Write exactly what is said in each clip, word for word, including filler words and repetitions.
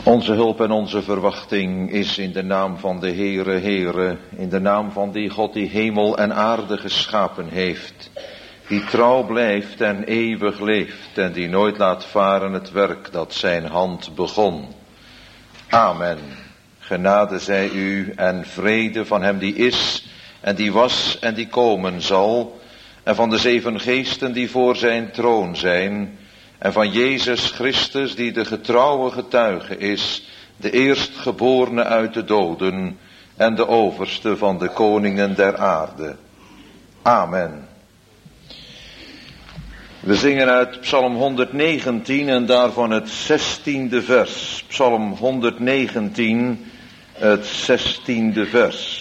Onze hulp en onze verwachting is in de naam van de Heere, Heere, in de naam van die God die hemel en aarde geschapen heeft, die trouw blijft en eeuwig leeft en die nooit laat varen het werk dat zijn hand begon. Amen. Genade zij u en vrede van hem die is en die was en die komen zal, en van de zeven geesten die voor zijn troon zijn, en van Jezus Christus die de getrouwe getuige is, de eerstgeborene uit de doden en de overste van de koningen der aarde. Amen. We zingen uit Psalm honderdnegentien en daarvan het zestiende vers. Psalm honderdnegentien, het zestiende vers.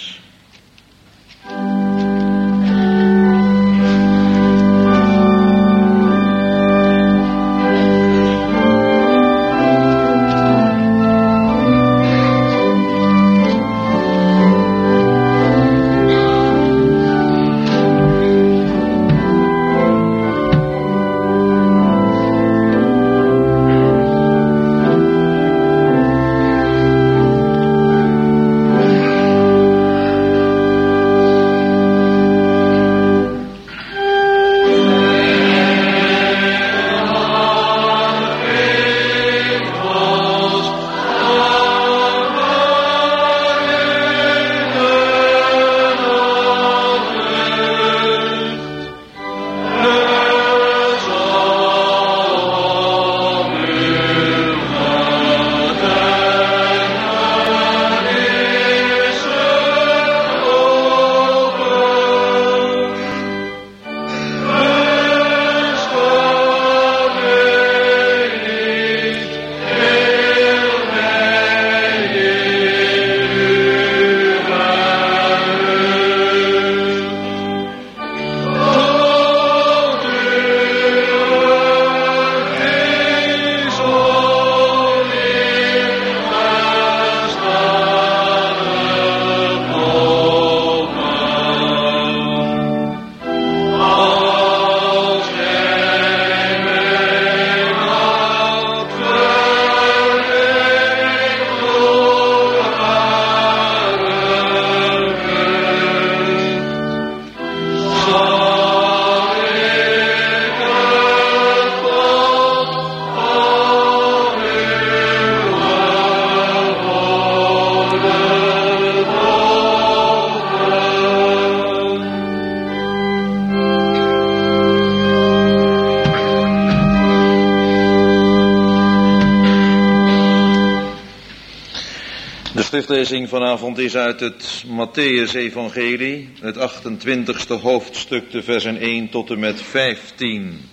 De schriftlezing vanavond is uit het Mattheüs-evangelie, het achtentwintigste hoofdstuk, de versen één tot en met vijftien.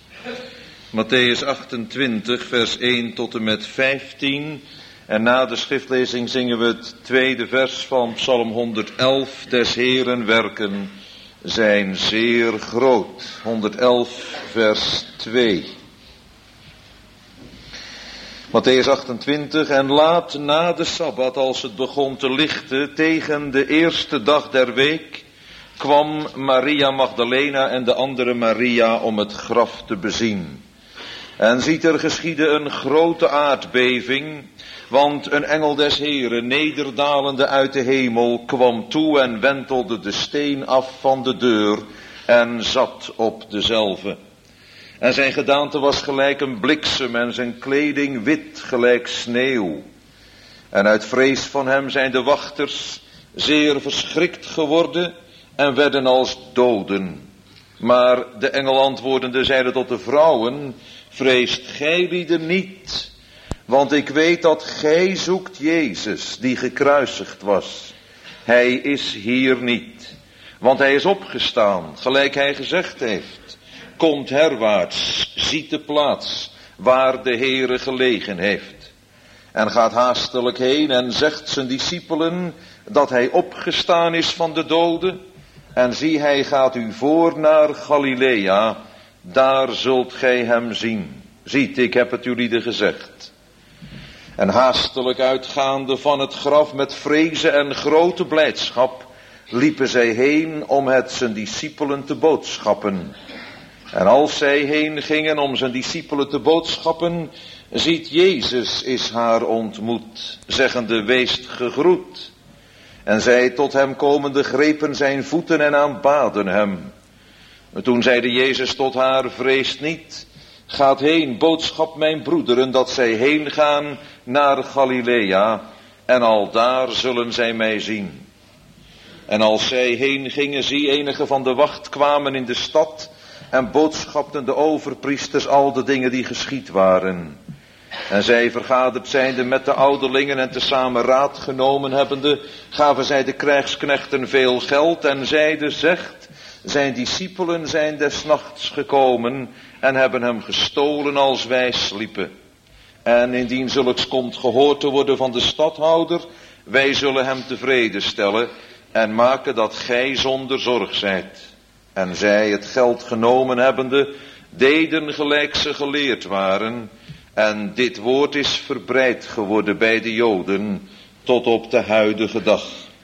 Mattheüs achtentwintig, vers één tot en met vijftien. En na de schriftlezing zingen we het tweede vers van Psalm honderdelf. Des Heeren werken zijn zeer groot. honderdelf, vers twee. Mattheüs achtentwintig, en laat na de Sabbat, als het begon te lichten, tegen de eerste dag der week, kwam Maria Magdalena en de andere Maria om het graf te bezien. En ziet er geschiedde een grote aardbeving, want een engel des Heeren, nederdalende uit de hemel, kwam toe en wentelde de steen af van de deur en zat op dezelve. En zijn gedaante was gelijk een bliksem en zijn kleding wit gelijk sneeuw. En uit vrees van hem zijn de wachters zeer verschrikt geworden en werden als doden. Maar de engel antwoordende zeide tot de vrouwen, vreest gij lieden niet, want ik weet dat gij zoekt Jezus die gekruisigd was. Hij is hier niet, want hij is opgestaan, gelijk hij gezegd heeft. Komt herwaarts, ziet de plaats waar de Heere gelegen heeft. En gaat haastelijk heen en zegt zijn discipelen dat hij opgestaan is van de doden. En zie, hij gaat u voor naar Galilea, daar zult gij hem zien. Ziet, ik heb het jullie gezegd. En haastelijk uitgaande van het graf met vrezen en grote blijdschap, liepen zij heen om het zijn discipelen te boodschappen. En als zij heen gingen om zijn discipelen te boodschappen, Ziet, Jezus is haar ontmoet, zeggende, weest gegroet. En zij, tot hem komende, grepen zijn voeten en aanbaden hem. Toen zeide Jezus tot haar, vreest niet, gaat heen, boodschap mijn broederen, dat zij heen gaan naar Galilea, en al daar zullen zij mij zien. En als zij heen gingen, zie, enige van de wacht kwamen in de stad, en boodschapten de overpriesters al de dingen die geschied waren. En zij, vergaderd zijnde met de ouderlingen en tezamen raad genomen hebbende, gaven zij de krijgsknechten veel geld en zeiden, zegt, zijn discipelen zijn des nachts gekomen en hebben hem gestolen als wij sliepen. En indien zulks komt gehoord te worden van de stadhouder, wij zullen hem tevreden stellen en maken dat gij zonder zorg zijt. En zij, het geld genomen hebbende, deden gelijk ze geleerd waren. En dit woord is verbreid geworden bij de Joden tot op de huidige dag.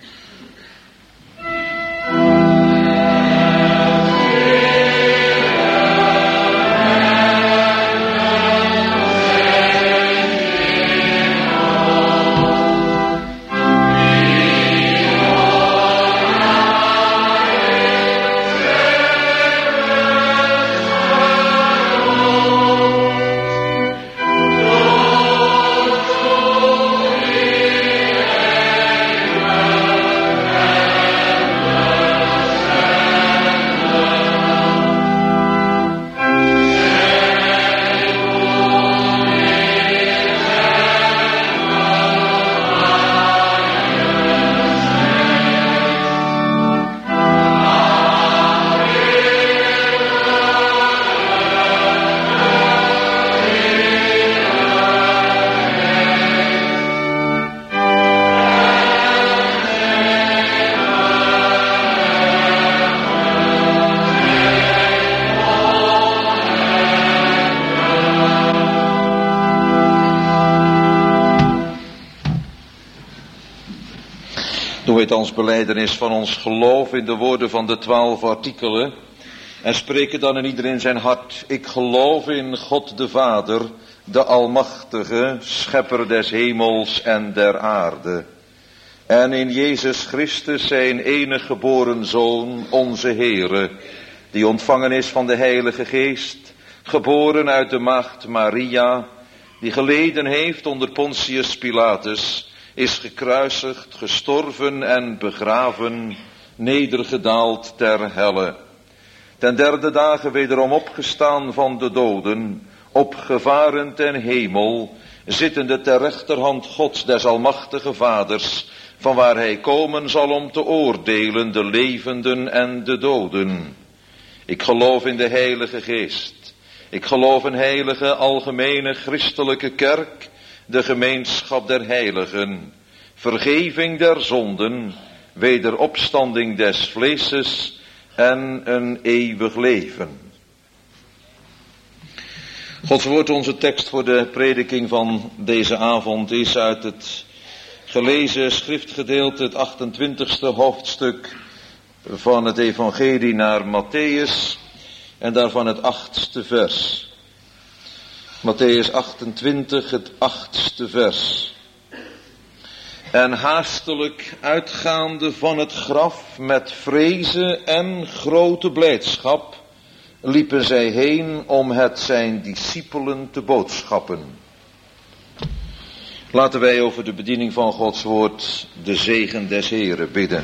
Doen we als belijdenis van ons geloof in de woorden van de twaalf artikelen en spreken dan in iedereen zijn hart. Ik geloof in God de Vader, de Almachtige, Schepper des hemels en der aarde. En in Jezus Christus zijn enige geboren Zoon, onze Heere, die ontvangen is van de Heilige Geest, geboren uit de maagd Maria, die geleden heeft onder Pontius Pilatus, is gekruisigd, gestorven en begraven, nedergedaald ter helle. Ten derde dagen wederom opgestaan van de doden, opgevaren ten hemel, zittende ter rechterhand Gods des almachtige Vaders, vanwaar hij komen zal om te oordelen de levenden en de doden. Ik geloof in de Heilige Geest. Ik geloof in heilige, algemene, christelijke kerk, de gemeenschap der heiligen, vergeving der zonden, wederopstanding des vleeses en een eeuwig leven. Gods woord, onze tekst voor de prediking van deze avond, is uit het gelezen schriftgedeelte, het achtentwintigste hoofdstuk van het evangelie naar Matthäus en daarvan het achtste vers. Matthäus achtentwintig, het achtste vers. En haastelijk uitgaande van het graf met vrezen en grote blijdschap, liepen zij heen om het zijn discipelen te boodschappen. Laten wij over de bediening van Gods woord de zegen des Heren bidden.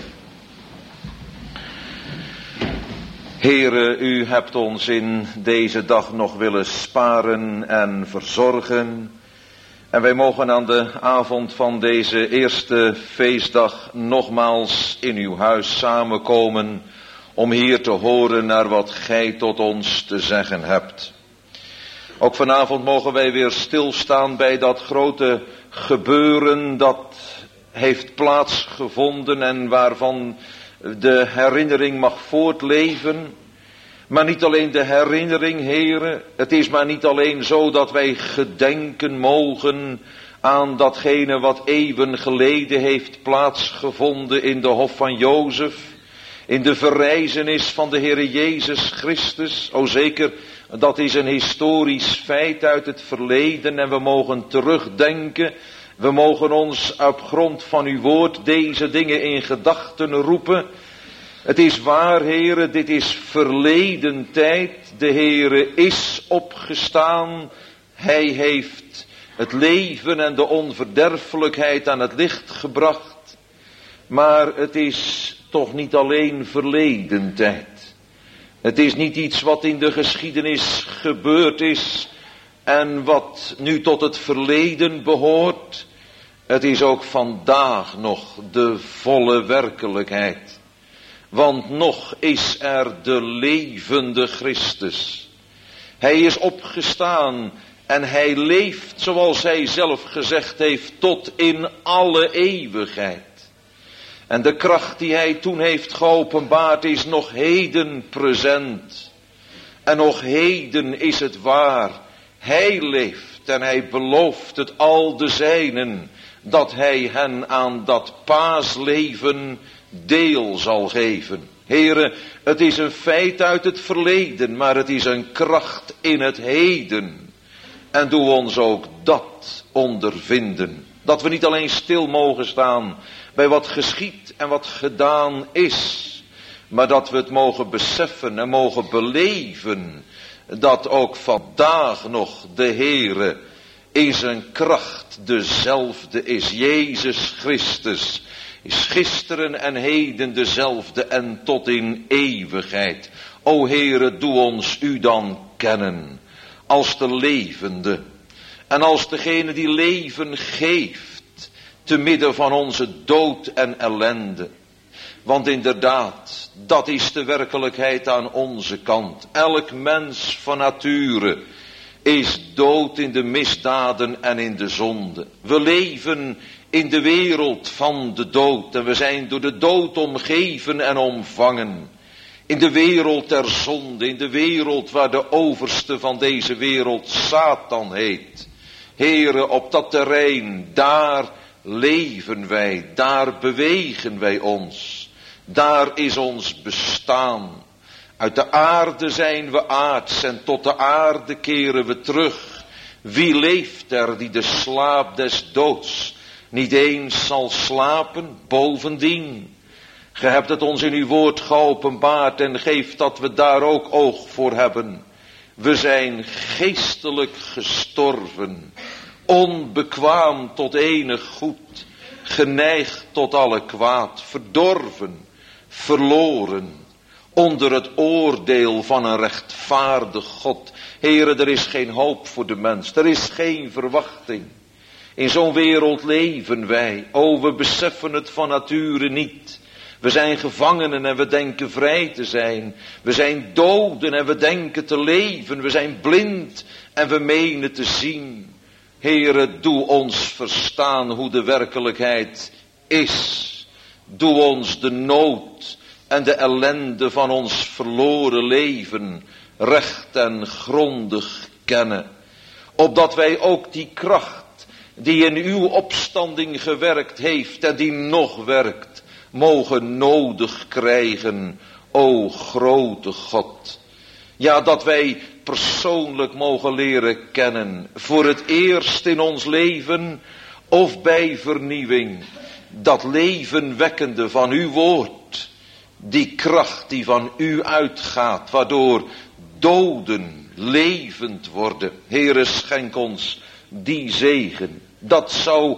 Heere, u hebt ons in deze dag nog willen sparen en verzorgen. En wij mogen aan de avond van deze eerste feestdag nogmaals in uw huis samenkomen om hier te horen naar wat gij tot ons te zeggen hebt. Ook vanavond mogen wij weer stilstaan bij dat grote gebeuren dat heeft plaatsgevonden en waarvan de herinnering mag voortleven. Maar niet alleen de herinnering, Heere, het is maar niet alleen zo dat wij gedenken mogen aan datgene wat eeuwen geleden heeft plaatsgevonden in de hof van Jozef, in de verrijzenis van de Heere Jezus Christus. O zeker, Dat is een historisch feit uit het verleden en we mogen terugdenken. We mogen ons op grond van uw woord deze dingen in gedachten roepen. Het is waar, Heere, dit is verleden tijd. De Heere is opgestaan. Hij heeft het leven en de onverderfelijkheid aan het licht gebracht. Maar het is toch niet alleen verleden tijd. Het is niet iets wat in de geschiedenis gebeurd is en wat nu tot het verleden behoort. Het is ook vandaag nog de volle werkelijkheid. Want nog is er de levende Christus. Hij is opgestaan en hij leeft, zoals hij zelf gezegd heeft, tot in alle eeuwigheid. En de kracht die hij toen heeft geopenbaard is nog heden present. En nog heden is het waar. Hij leeft en hij belooft het al de zijnen, dat hij hen aan dat paasleven deel zal geven. Heren, het is een feit uit het verleden, maar het is een kracht in het heden. En doe ons ook dat ondervinden. Dat we niet alleen stil mogen staan bij wat geschied en wat gedaan is, maar dat we het mogen beseffen en mogen beleven, dat ook vandaag nog de Heere in zijn kracht dezelfde is. Jezus Christus is gisteren en heden dezelfde en tot in eeuwigheid. O Heere, doe ons u dan kennen als de levende en als degene die leven geeft te midden van onze dood en ellende. Want inderdaad, dat is de werkelijkheid aan onze kant. Elk mens van nature is dood in de misdaden en in de zonde. We leven in de wereld van de dood en we zijn door de dood omgeven en omvangen. In de wereld der zonde, in de wereld waar de overste van deze wereld Satan heet. Here, op dat terrein, daar leven wij, daar bewegen wij ons. Daar is ons bestaan. Uit de aarde zijn we aards en tot de aarde keren we terug. Wie leeft er die de slaap des doods niet eens zal slapen? Bovendien, ge hebt het ons in uw woord geopenbaard en geeft dat we daar ook oog voor hebben. We zijn geestelijk gestorven, onbekwaam tot enig goed, geneigd tot alle kwaad, verdorven, verloren, onder het oordeel van een rechtvaardig God. Heere, er is geen hoop voor de mens, er is geen verwachting. In zo'n wereld leven wij. O, we beseffen het van nature niet. We zijn gevangenen en we denken vrij te zijn. We zijn doden en we denken te leven. We zijn blind en we menen te zien. Heere, doe ons verstaan hoe de werkelijkheid is. Doe ons de nood en de ellende van ons verloren leven recht en grondig kennen. Opdat wij ook die kracht die in uw opstanding gewerkt heeft en die nog werkt, mogen nodig krijgen, o grote God. Ja, dat wij persoonlijk mogen leren kennen, voor het eerst in ons leven of bij vernieuwing, dat levenwekkende van uw woord, die kracht die van u uitgaat, waardoor doden levend worden. Heere, schenk ons die zegen. Dat zou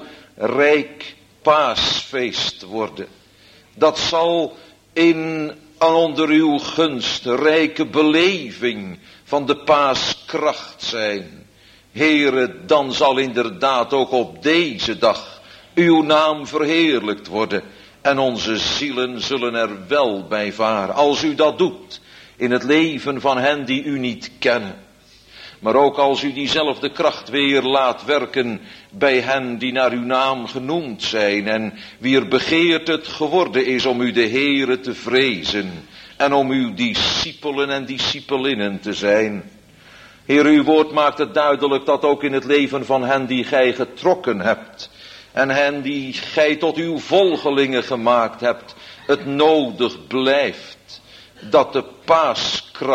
rijk paasfeest worden. Dat zal in onder uw gunst rijke beleving van de paaskracht zijn. Heere, dan zal inderdaad ook op deze dag uw naam verheerlijkt worden. En onze zielen zullen er wel bij varen. Als u dat doet in het leven van hen die u niet kennen. Maar ook als u diezelfde kracht weer laat werken bij hen die naar uw naam genoemd zijn. En wier begeert het geworden is om u de Heere te vrezen. En om uw discipelen en discipelinnen te zijn. Heer, uw woord maakt het duidelijk dat ook in het leven van hen die gij getrokken hebt. En hen die gij tot uw volgelingen gemaakt hebt. Het nodig blijft dat de paaskracht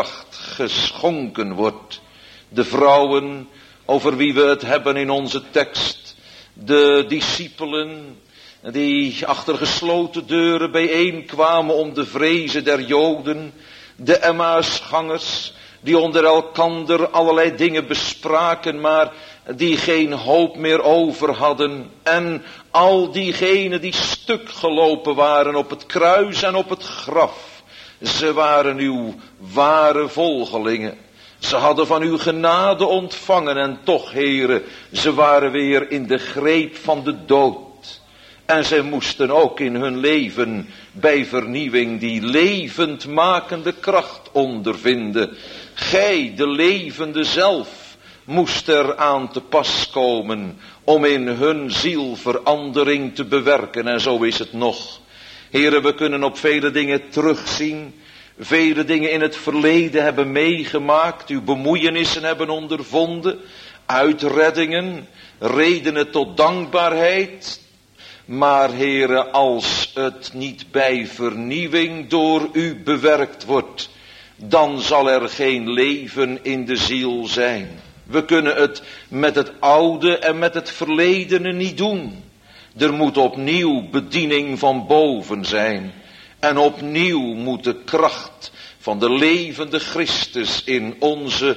geschonken wordt. De vrouwen over wie we het hebben in onze tekst. De discipelen die achter gesloten deuren bijeenkwamen om de vrezen der Joden. De Emmausgangers die onder elkander allerlei dingen bespraken, maar die geen hoop meer over hadden. En al diegenen die stuk gelopen waren op het kruis en op het graf. Ze waren uw ware volgelingen. Ze hadden van uw genade ontvangen en toch, Heere, ze waren weer in de greep van de dood. En zij moesten ook in hun leven bij vernieuwing die levendmakende kracht ondervinden. Gij, de levende zelf, moest er aan te pas komen om in hun ziel verandering te bewerken. En zo is het nog. Heere, we kunnen op vele dingen terugzien. Vele dingen in het verleden hebben meegemaakt. Uw bemoeienissen hebben ondervonden. Uitreddingen. Redenen tot dankbaarheid. Maar Heere, als het niet bij vernieuwing door u bewerkt wordt, dan zal er geen leven in de ziel zijn. We kunnen het met het oude en met het verledene niet doen. Er moet opnieuw bediening van boven zijn. En opnieuw moet de kracht van de levende Christus in onze,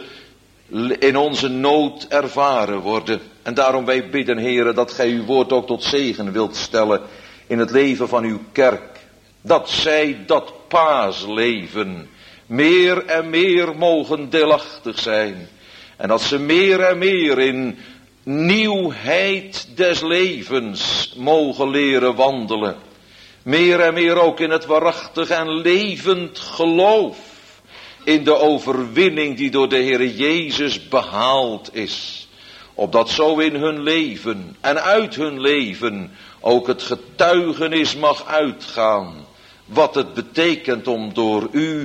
in onze nood ervaren worden. En daarom wij bidden, Heere, dat gij uw woord ook tot zegen wilt stellen in het leven van uw kerk. Dat zij dat paasleven meer en meer mogen deelachtig zijn. En dat ze meer en meer in nieuwheid des levens mogen leren wandelen. Meer en meer ook in het waarachtig en levend geloof. In de overwinning die door de Heere Jezus behaald is. Opdat zo in hun leven en uit hun leven ook het getuigenis mag uitgaan. Wat het betekent om door u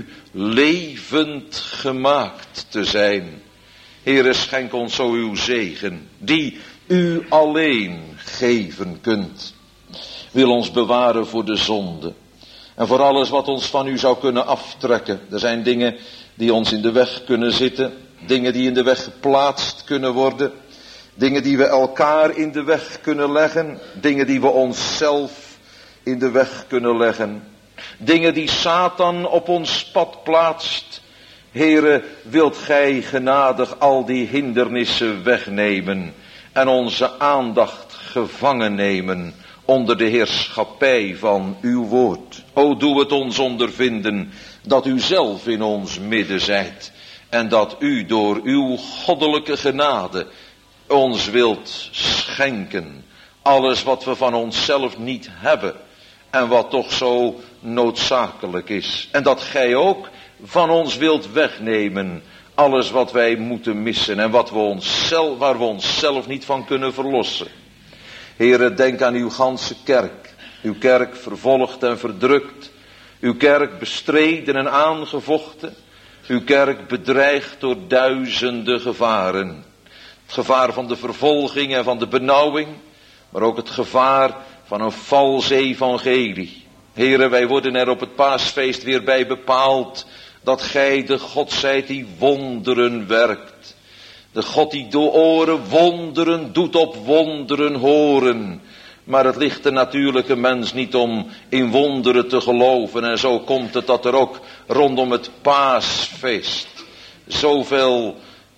levend gemaakt te zijn. Heere, schenk ons zo uw zegen, die u alleen geven kunt. Wil ons bewaren voor de zonde. En voor alles wat ons van u zou kunnen aftrekken. Er zijn dingen die ons in de weg kunnen zitten. Dingen die in de weg geplaatst kunnen worden. Dingen die we elkaar in de weg kunnen leggen. Dingen die we onszelf in de weg kunnen leggen. Dingen die Satan op ons pad plaatst. Heere, wilt gij genadig al die hindernissen wegnemen. En onze aandacht gevangen nemen. Onder de heerschappij van uw woord. O, doe het ons ondervinden dat u zelf in ons midden zijt. En dat u door uw goddelijke genade ons wilt schenken. Alles wat we van onszelf niet hebben. En wat toch zo noodzakelijk is. En dat gij ook van ons wilt wegnemen. Alles wat wij moeten missen. En wat we onszelf, waar we onszelf niet van kunnen verlossen. Heere, denk aan uw ganse kerk. Uw kerk vervolgd en verdrukt. Uw kerk bestreden en aangevochten. Uw kerk bedreigd door duizenden gevaren. Het gevaar van de vervolging en van de benauwing. Maar ook het gevaar van een vals evangelie. Heere, wij worden er op het paasfeest weer bij bepaald. Dat gij de God zijt die wonderen werkt. De God die door oren wonderen doet op wonderen horen. Maar het ligt de natuurlijke mens niet om in wonderen te geloven. En zo komt het dat er ook rondom het paasfeest zoveel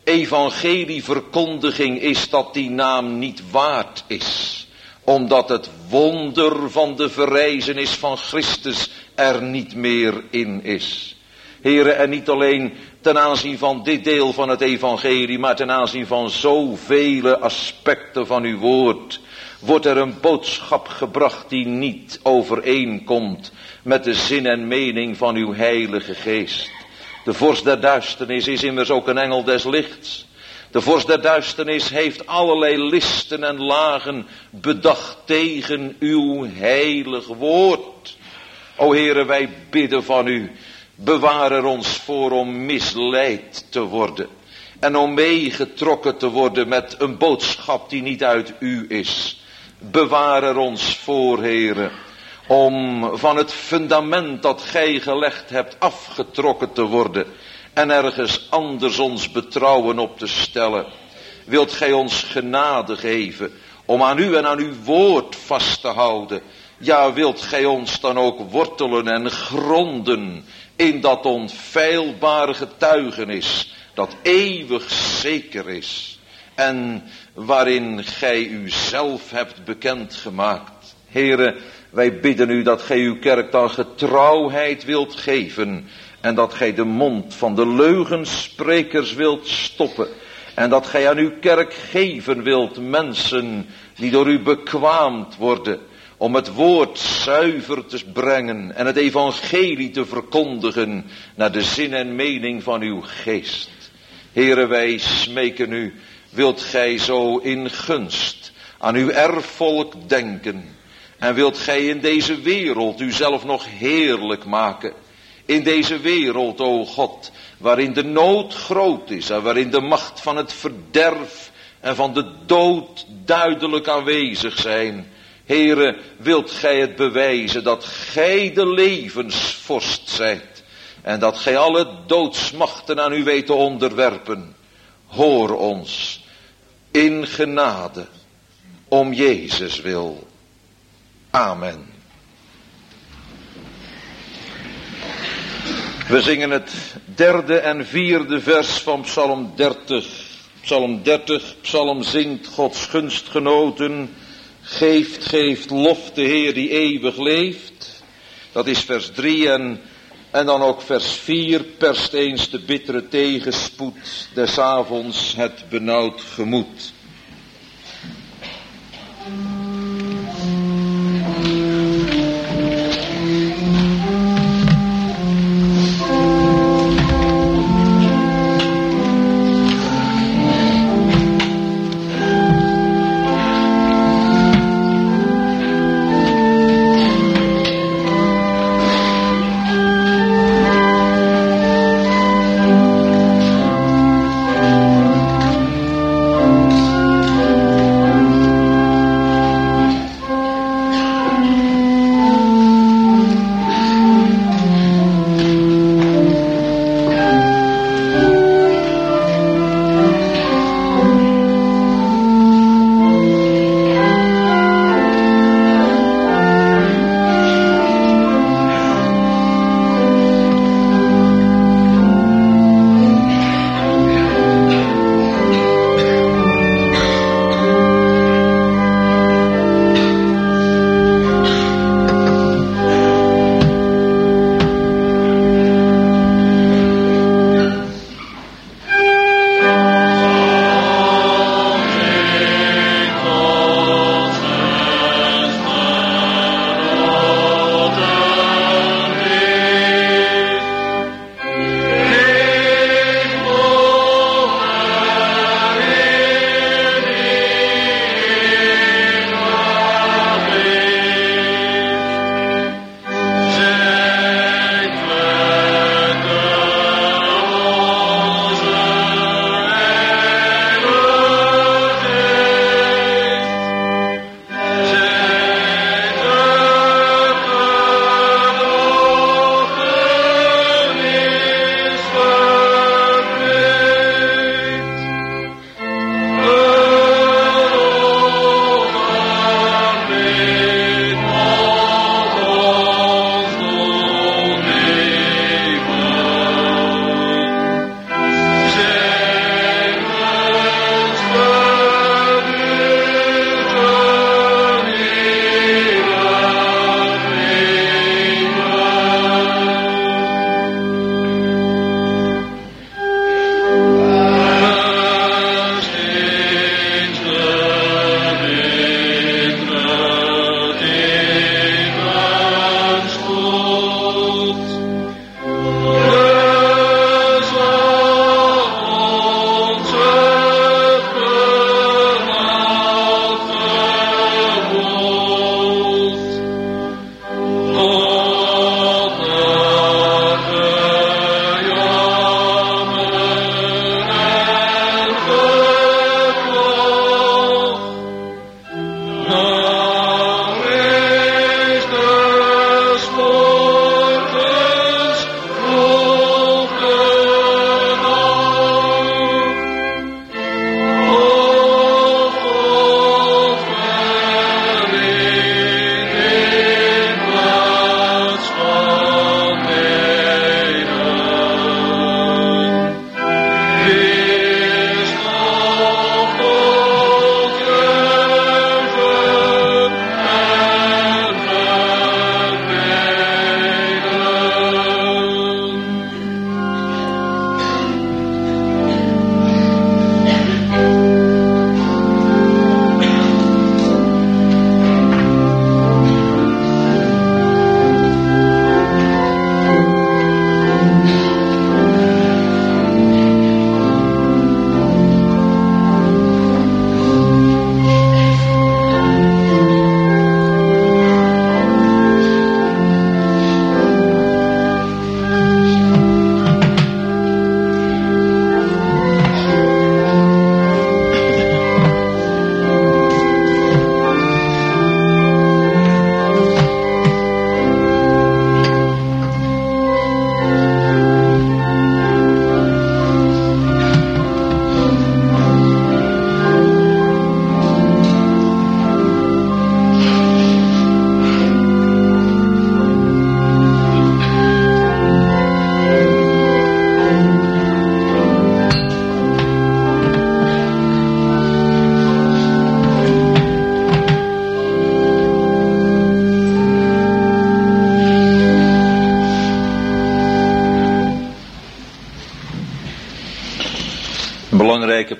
evangelieverkondiging is dat die naam niet waard is. Omdat het wonder van de verrijzenis van Christus er niet meer in is. Heere, en niet alleen ten aanzien van dit deel van het evangelie, maar ten aanzien van zoveel aspecten van uw woord, wordt er een boodschap gebracht die niet overeenkomt met de zin en mening van uw heilige geest. De vorst der duisternis is immers ook een engel des lichts. De vorst der duisternis heeft allerlei listen en lagen bedacht tegen uw heilig woord. O Heere, wij bidden van u, bewaar er ons voor om misleid te worden. En om meegetrokken te worden met een boodschap die niet uit u is. Bewaar er ons voor, Heere, om van het fundament dat gij gelegd hebt afgetrokken te worden. en ergens anders ons betrouwen op te stellen. Wilt gij ons genade geven om aan u en aan uw woord vast te houden. Ja, wilt gij ons dan ook wortelen en gronden in dat onfeilbare getuigenis dat eeuwig zeker is en waarin gij u zelf hebt bekendgemaakt. Here, wij bidden u dat gij uw kerk dan getrouwheid wilt geven en dat gij de mond van de leugensprekers wilt stoppen en dat gij aan uw kerk geven wilt mensen die door u bekwaamd worden om het woord zuiver te brengen en het evangelie te verkondigen naar de zin en mening van uw geest. Here, wij smeken u, wilt gij zo in gunst aan uw erfvolk denken en wilt gij in deze wereld uzelf nog heerlijk maken. In deze wereld, o God, waarin de nood groot is en waarin de macht van het verderf en van de dood duidelijk aanwezig zijn. Heere, wilt gij het bewijzen dat gij de levensvorst zijt en dat gij alle doodsmachten aan u weet te onderwerpen. Hoor ons in genade om Jezus wil. Amen. We zingen het derde en vierde vers van Psalm dertig. Psalm dertig, Psalm zingt Gods gunstgenoten. Geeft, geeft lof de Heer die eeuwig leeft. Dat is vers drie en, en dan ook vers vier. Perst eens de bittere tegenspoed, des avonds het benauwd gemoed. Thank you.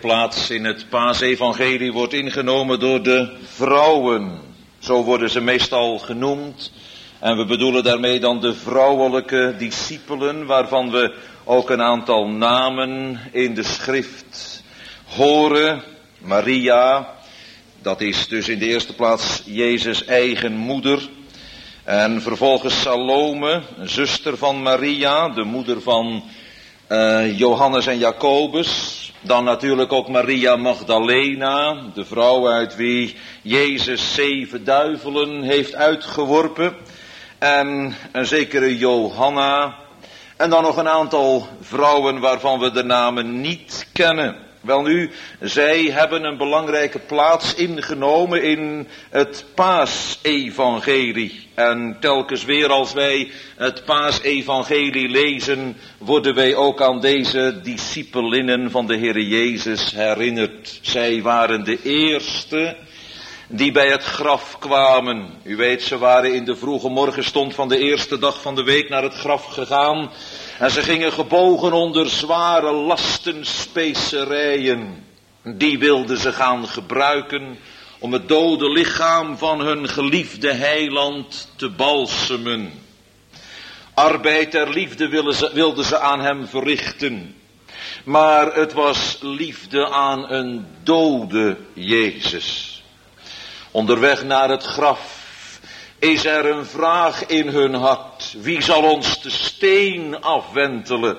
plaats in het Paasevangelie wordt ingenomen door de vrouwen. Zo worden ze meestal genoemd. En we bedoelen daarmee dan de vrouwelijke discipelen, waarvan we ook een aantal namen in de schrift horen. Maria, dat is dus in de eerste plaats Jezus' eigen moeder. En vervolgens Salome, een zuster van Maria, de moeder van uh, Johannes en Jacobus. Dan natuurlijk ook Maria Magdalena, de vrouw uit wie Jezus zeven duivelen heeft uitgeworpen. En een zekere Johanna. En dan nog een aantal vrouwen waarvan we de namen niet kennen. Welnu, zij hebben een belangrijke plaats ingenomen in het Paasevangelie. En telkens weer als wij het Paasevangelie lezen, worden wij ook aan deze discipelinnen van de Heere Jezus herinnerd. Zij waren de eerste die bij het graf kwamen. U weet, ze waren in de vroege morgenstond van de eerste dag van de week naar het graf gegaan. En ze gingen gebogen onder zware lastenspecerijen. Die wilden ze gaan gebruiken om het dode lichaam van hun geliefde heiland te balsemen. Arbeid ter liefde wilden ze, wilden ze aan hem verrichten. Maar het was liefde aan een dode Jezus. Onderweg naar het graf is er een vraag in hun hart. Wie zal ons de steen afwentelen?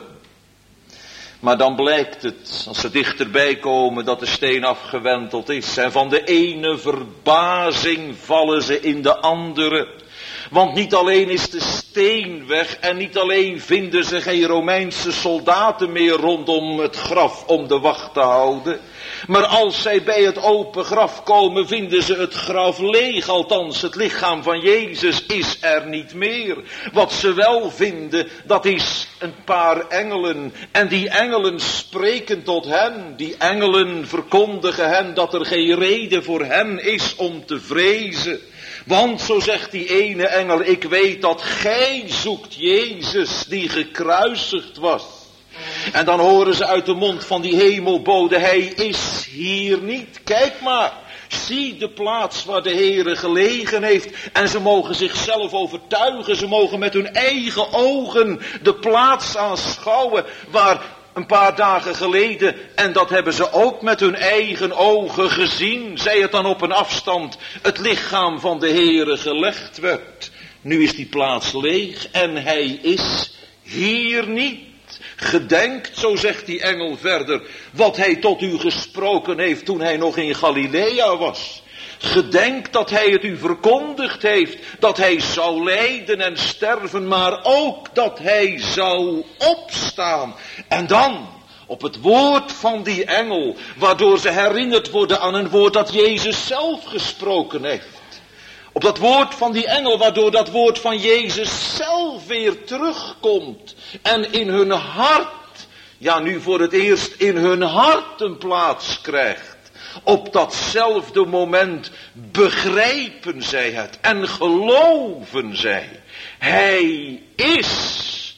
Maar dan blijkt het, als ze dichterbij komen, dat de steen afgewenteld is. En van de ene verbazing vallen ze in de andere. Want niet alleen is de steen weg en niet alleen vinden ze geen Romeinse soldaten meer rondom het graf om de wacht te houden. Maar als zij bij het open graf komen, vinden ze het graf leeg. Althans, het lichaam van Jezus is er niet meer. Wat ze wel vinden, dat is een paar engelen. En die engelen spreken tot hen. Die engelen verkondigen hen dat er geen reden voor hen is om te vrezen. Want, zo zegt die ene engel, ik weet dat gij zoekt Jezus die gekruisigd was. En dan horen ze uit de mond van die hemelbode, hij is hier niet. Kijk maar, zie de plaats waar de Heere gelegen heeft. En ze mogen zichzelf overtuigen, ze mogen met hun eigen ogen de plaats aanschouwen waar een paar dagen geleden, en dat hebben ze ook met hun eigen ogen gezien, zij het dan op een afstand, het lichaam van de Heere gelegd werd. Nu is die plaats leeg en hij is hier niet. Gedenkt, zo zegt die engel verder, wat hij tot u gesproken heeft toen hij nog in Galilea was. Gedenk dat hij het u verkondigd heeft, dat hij zou lijden en sterven, maar ook dat hij zou opstaan. En dan, op het woord van die engel, waardoor ze herinnerd worden aan een woord dat Jezus zelf gesproken heeft. Op dat woord van die engel, waardoor dat woord van Jezus zelf weer terugkomt. En in hun hart, ja nu voor het eerst in hun hart een plaats krijgt. Op datzelfde moment begrijpen zij het en geloven zij. Hij is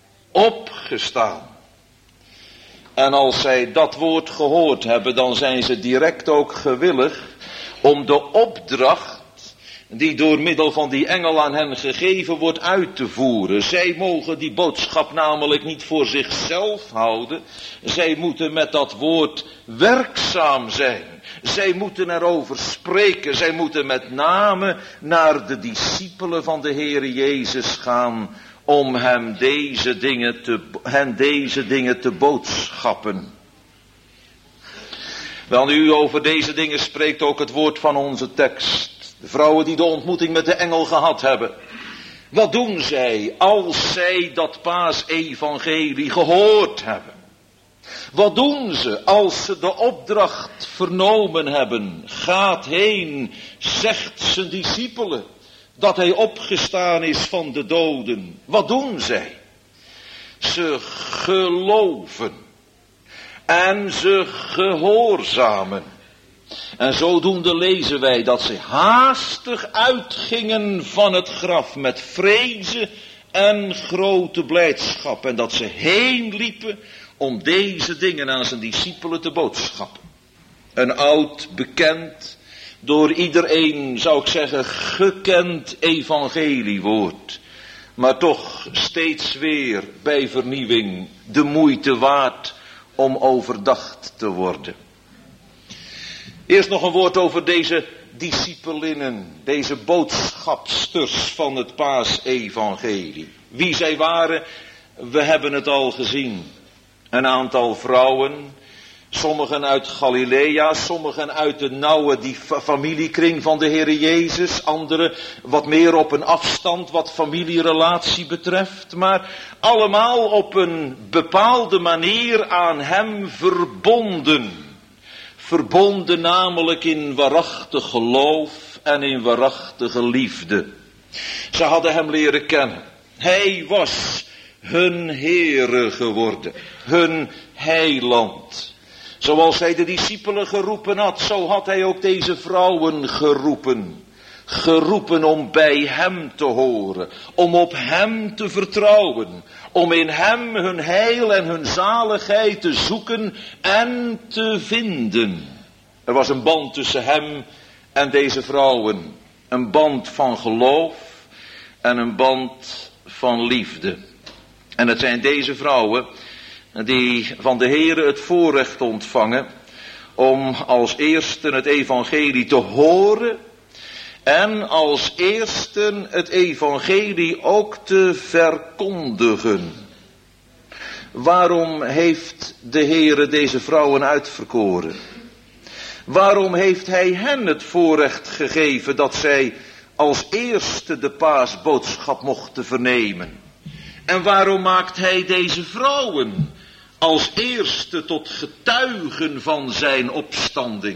opgestaan. En als zij dat woord gehoord hebben, dan zijn ze direct ook gewillig om de opdracht die door middel van die engel aan hen gegeven wordt uit te voeren. Zij mogen die boodschap namelijk niet voor zichzelf houden. Zij moeten met dat woord werkzaam zijn. Zij moeten erover spreken. Zij moeten met name naar de discipelen van de Heere Jezus gaan om hem deze dingen te, hen deze dingen te boodschappen. Wel nu, over deze dingen spreekt ook het woord van onze tekst. De vrouwen die de ontmoeting met de engel gehad hebben. Wat doen zij als zij dat Paasevangelie gehoord hebben? Wat doen ze als ze de opdracht vernomen hebben? Gaat heen, zegt zijn discipelen, dat hij opgestaan is van de doden. Wat doen zij? Ze geloven. En ze gehoorzamen. En zodoende lezen wij dat ze haastig uitgingen van het graf met vrezen en grote blijdschap. En dat ze heen liepen om deze dingen aan zijn discipelen te boodschappen. Een oud, bekend, door iedereen, zou ik zeggen, gekend evangeliewoord. Maar toch steeds weer bij vernieuwing de moeite waard om overdacht te worden. Eerst nog een woord over deze discipelinnen, deze boodschapsters van het paasevangelie. Wie zij waren, we hebben het al gezien. Een aantal vrouwen, sommigen uit Galilea, sommigen uit de nauwe die familiekring van de Heere Jezus, anderen wat meer op een afstand wat familierelatie betreft, maar allemaal op een bepaalde manier aan hem verbonden. Verbonden namelijk in waarachtig geloof en in waarachtige liefde. Ze hadden hem leren kennen. Hij was hun Heere geworden, hun heiland. Zoals hij de discipelen geroepen had, zo had hij ook deze vrouwen geroepen. Geroepen om bij hem te horen, om op hem te vertrouwen, om in hem hun heil en hun zaligheid te zoeken en te vinden. Er was een band tussen hem en deze vrouwen, een band van geloof en een band van liefde. En het zijn deze vrouwen die van de Heere het voorrecht ontvangen om als eersten het evangelie te horen en als eersten het evangelie ook te verkondigen. Waarom heeft de Heere deze vrouwen uitverkoren? Waarom heeft hij hen het voorrecht gegeven dat zij als eerste de paasboodschap mochten vernemen? En waarom maakt hij deze vrouwen als eerste tot getuigen van zijn opstanding?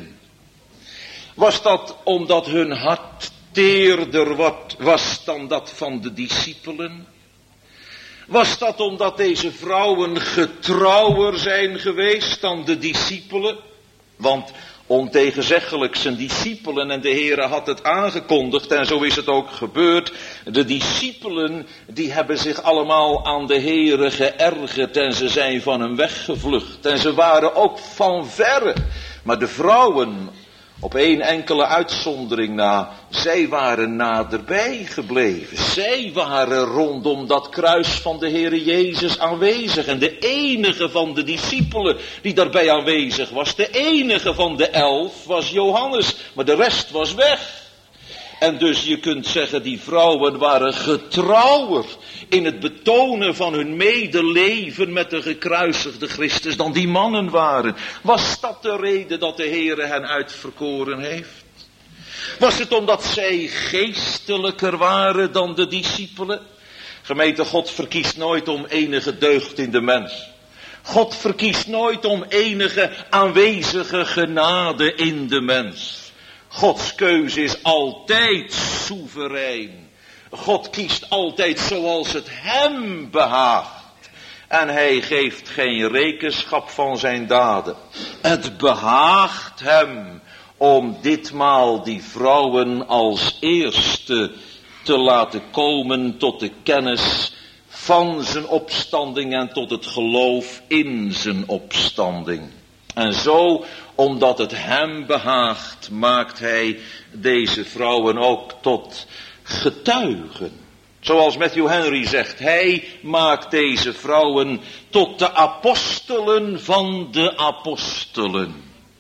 Was dat omdat hun hart teerder was dan dat van de discipelen? Was dat omdat deze vrouwen getrouwer zijn geweest dan de discipelen? Want ontegenzeggelijk zijn discipelen en de Heere had het aangekondigd en zo is het ook gebeurd. De discipelen die hebben zich allemaal aan de Heere geërgerd en ze zijn van hem weggevlucht. En ze waren ook van verre. Maar de vrouwen, op één enkele uitzondering na, zij waren naderbij gebleven. Zij waren rondom dat kruis van de Heere Jezus aanwezig. En de enige van de discipelen die daarbij aanwezig was, de enige van de elf was Johannes. Maar de rest was weg. En dus je kunt zeggen, die vrouwen waren getrouwer in het betonen van hun medeleven met de gekruisigde Christus dan die mannen waren. Was dat de reden dat de Heere hen uitverkoren heeft? Was het omdat zij geestelijker waren dan de discipelen? Gemeente, God verkiest nooit om enige deugd in de mens. God verkiest nooit om enige aanwezige genade in de mens. Gods keuze is altijd soeverein. God kiest altijd zoals het hem behaagt. En hij geeft geen rekenschap van zijn daden. Het behaagt hem om ditmaal die vrouwen als eerste te laten komen tot de kennis van zijn opstanding en tot het geloof in zijn opstanding. En zo, omdat het hem behaagt, maakt hij deze vrouwen ook tot getuigen. Zoals Matthew Henry zegt, hij maakt deze vrouwen tot de apostelen van de apostelen.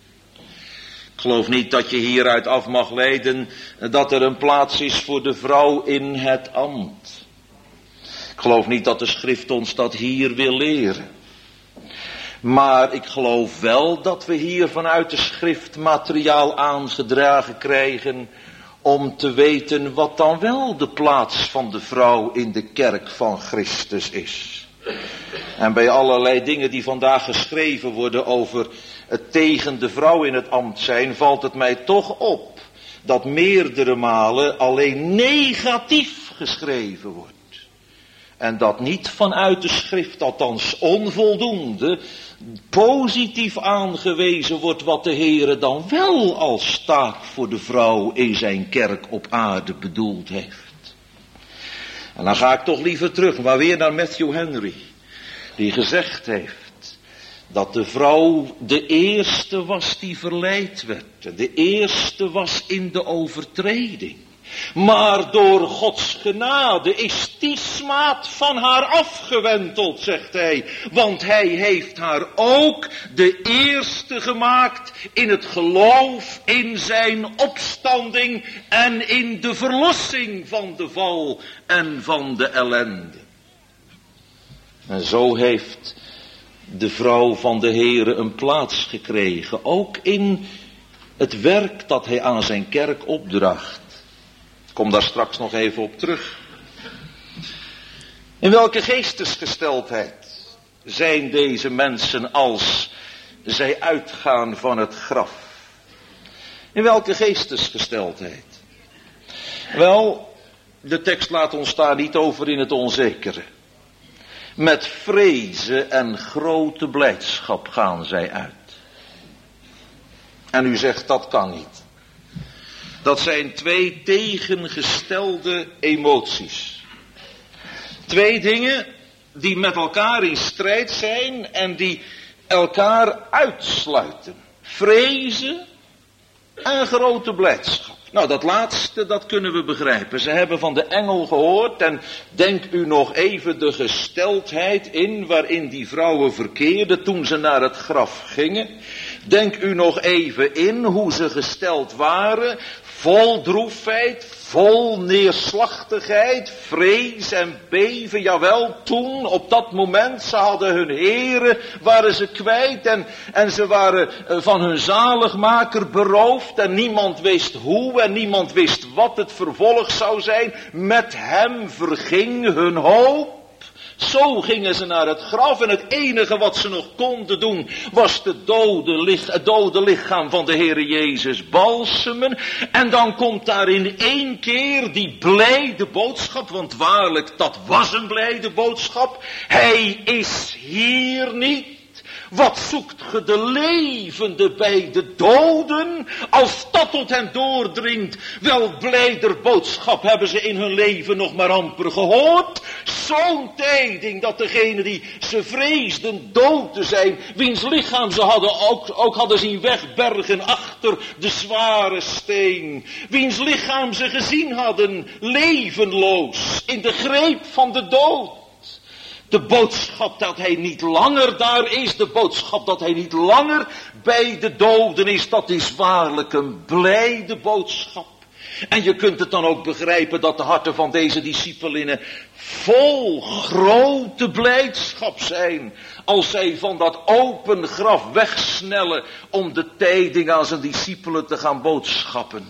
Ik geloof niet dat je hieruit af mag leiden dat er een plaats is voor de vrouw in het ambt. Ik geloof niet dat de schrift ons dat hier wil leren. Maar ik geloof wel dat we hier vanuit de schrift materiaal aangedragen krijgen om te weten wat dan wel de plaats van de vrouw in de kerk van Christus is. En bij allerlei dingen die vandaag geschreven worden over het tegen de vrouw in het ambt zijn, valt het mij toch op dat meerdere malen alleen negatief geschreven wordt. En dat niet vanuit de schrift, althans onvoldoende, positief aangewezen wordt wat de Heere dan wel als taak voor de vrouw in zijn kerk op aarde bedoeld heeft. En dan ga ik toch liever terug, maar weer naar Matthew Henry, die gezegd heeft dat de vrouw de eerste was die verleid werd. De eerste was in de overtreding. Maar door Gods genade is die smaad van haar afgewenteld, zegt hij. Want hij heeft haar ook de eerste gemaakt in het geloof in zijn opstanding en in de verlossing van de val en van de ellende. En zo heeft de vrouw van de Heere een plaats gekregen, ook in het werk dat hij aan zijn kerk opdraagt. Ik kom daar straks nog even op terug. In welke geestesgesteldheid zijn deze mensen als zij uitgaan van het graf? In welke geestesgesteldheid? Wel, de tekst laat ons daar niet over in het onzekere. Met vrezen en grote blijdschap gaan zij uit. En u zegt dat kan niet. Dat zijn twee tegengestelde emoties. Twee dingen die met elkaar in strijd zijn en die elkaar uitsluiten. Vrezen en grote blijdschap. Nou, dat laatste, dat kunnen we begrijpen. Ze hebben van de engel gehoord en denk u nog even de gesteldheid in waarin die vrouwen verkeerden toen ze naar het graf gingen. Denk u nog even in hoe ze gesteld waren, vol droefheid, vol neerslachtigheid, vrees en beven. Jawel, toen, op dat moment, ze hadden hun heren, waren ze kwijt en, en ze waren van hun zaligmaker beroofd en niemand wist hoe en niemand wist wat het vervolg zou zijn. Met hem verging hun hoop. Zo gingen ze naar het graf en het enige wat ze nog konden doen was de dode lich, het dode lichaam van de Heere Jezus balsemen. En dan komt daar in één keer die blijde boodschap, want waarlijk dat was een blijde boodschap. Hij is hier niet. Wat zoekt ge de levende bij de doden? Als dat tot hen doordringt, wel blijder boodschap hebben ze in hun leven nog maar amper gehoord. Zo'n tijding dat degene die ze vreesden dood te zijn, wiens lichaam ze hadden ook, ook hadden zien wegbergen achter de zware steen. Wiens lichaam ze gezien hadden, levenloos, in de greep van de dood. De boodschap dat hij niet langer daar is, de boodschap dat hij niet langer bij de doden is, dat is waarlijk een blijde boodschap. En je kunt het dan ook begrijpen dat de harten van deze discipelinnen vol grote blijdschap zijn, als zij van dat open graf wegsnellen om de tijding aan zijn discipelen te gaan boodschappen.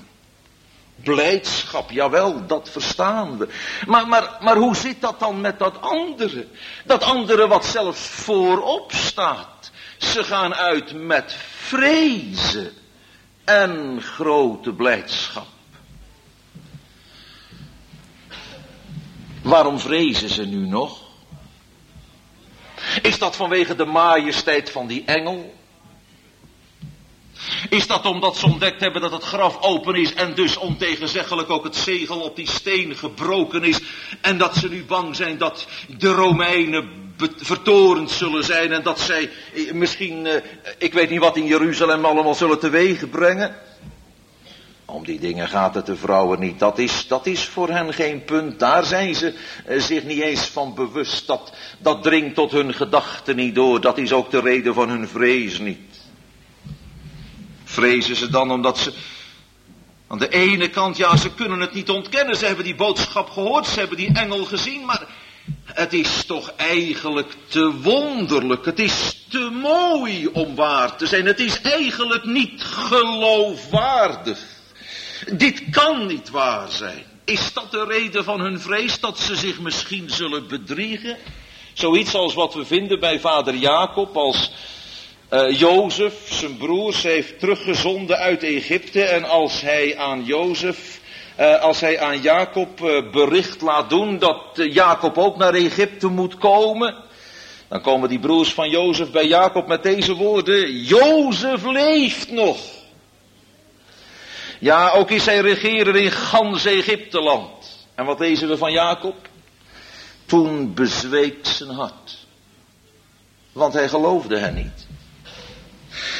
Blijdschap, jawel, dat verstaan we. Maar, maar, maar hoe zit dat dan met dat andere? Dat andere wat zelfs voorop staat. Ze gaan uit met vrezen en grote blijdschap. Waarom vrezen ze nu nog? Is dat vanwege de majesteit van die engel? Is dat omdat ze ontdekt hebben dat het graf open is en dus ontegenzeggelijk ook het zegel op die steen gebroken is en dat ze nu bang zijn dat de Romeinen vertorend zullen zijn en dat zij misschien, ik weet niet wat in Jeruzalem allemaal zullen teweeg brengen? Om die dingen gaat het de vrouwen niet. Dat is, dat is voor hen geen punt. Daar zijn ze zich niet eens van bewust. Dat, dat dringt tot hun gedachten niet door. Dat is ook de reden van hun vrees niet. Vrezen ze dan omdat ze aan de ene kant, ja, ze kunnen het niet ontkennen. Ze hebben die boodschap gehoord, ze hebben die engel gezien, maar het is toch eigenlijk te wonderlijk. Het is te mooi om waar te zijn. Het is eigenlijk niet geloofwaardig. Dit kan niet waar zijn. Is dat de reden van hun vrees, dat ze zich misschien zullen bedriegen? Zoiets als wat we vinden bij vader Jacob, als Uh, Jozef, zijn broers, heeft teruggezonden uit Egypte en als hij aan Jozef, uh, als hij aan Jacob uh, bericht laat doen dat uh, Jacob ook naar Egypte moet komen, dan komen die broers van Jozef bij Jacob met deze woorden: Jozef leeft nog. Ja, ook is hij regeerder in gans Egypteland. En wat lezen we van Jacob? Toen bezweek zijn hart. Want hij geloofde hen niet.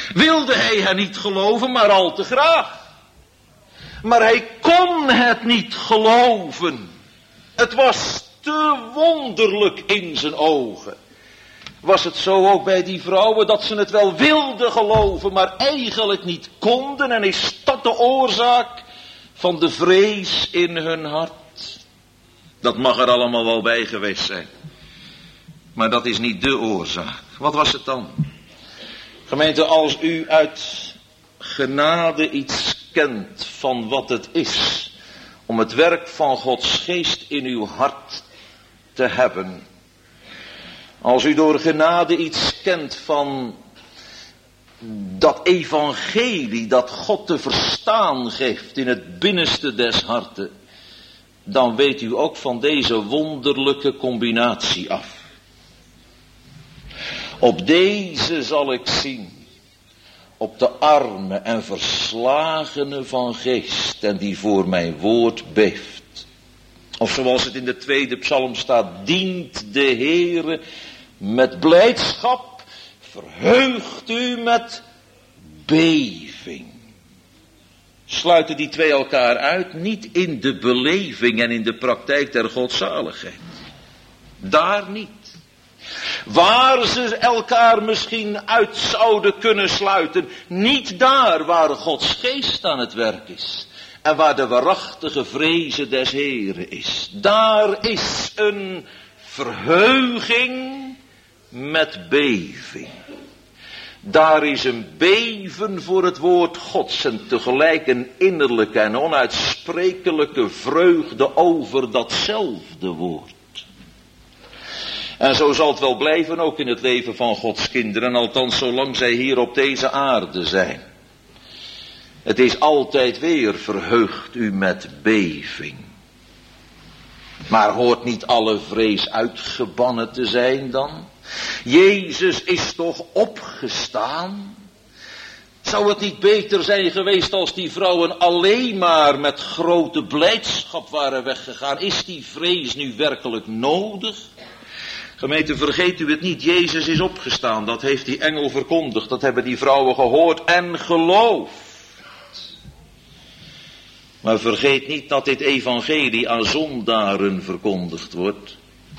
Wilde hij het niet geloven, maar al te graag. Maar hij kon het niet geloven. Het was te wonderlijk in zijn ogen. Was het zo ook bij die vrouwen dat ze het wel wilden geloven, maar eigenlijk niet konden? En is dat de oorzaak van de vrees in hun hart? Dat mag er allemaal wel bij geweest zijn. Maar dat is niet de oorzaak. Wat was het dan? Gemeente, als u uit genade iets kent van wat het is om het werk van Gods geest in uw hart te hebben. Als u door genade iets kent van dat evangelie dat God te verstaan geeft in het binnenste des harten, dan weet u ook van deze wonderlijke combinatie af. Op deze zal ik zien, op de arme en verslagene van geest en die voor mijn woord beeft. Of zoals het in de tweede psalm staat, dient de Heere met blijdschap, verheugt u met beving. Sluiten die twee elkaar uit? Niet in de beleving en in de praktijk der godzaligheid. Daar niet. Waar ze elkaar misschien uit zouden kunnen sluiten, niet daar waar Gods geest aan het werk is. En waar de waarachtige vreze des Heren is. Daar is een verheuging met beving. Daar is een beven voor het woord Gods en tegelijk een innerlijke en onuitsprekelijke vreugde over datzelfde woord. En zo zal het wel blijven ook in het leven van Gods kinderen, althans zolang zij hier op deze aarde zijn. Het is altijd weer verheugt u met beving. Maar hoort niet alle vrees uitgebannen te zijn dan? Jezus is toch opgestaan? Zou het niet beter zijn geweest als die vrouwen alleen maar met grote blijdschap waren weggegaan? Is die vrees nu werkelijk nodig? Gemeente, vergeet u het niet, Jezus is opgestaan. Dat heeft die engel verkondigd, dat hebben die vrouwen gehoord en geloofd. Maar vergeet niet dat dit evangelie aan zondaren verkondigd wordt.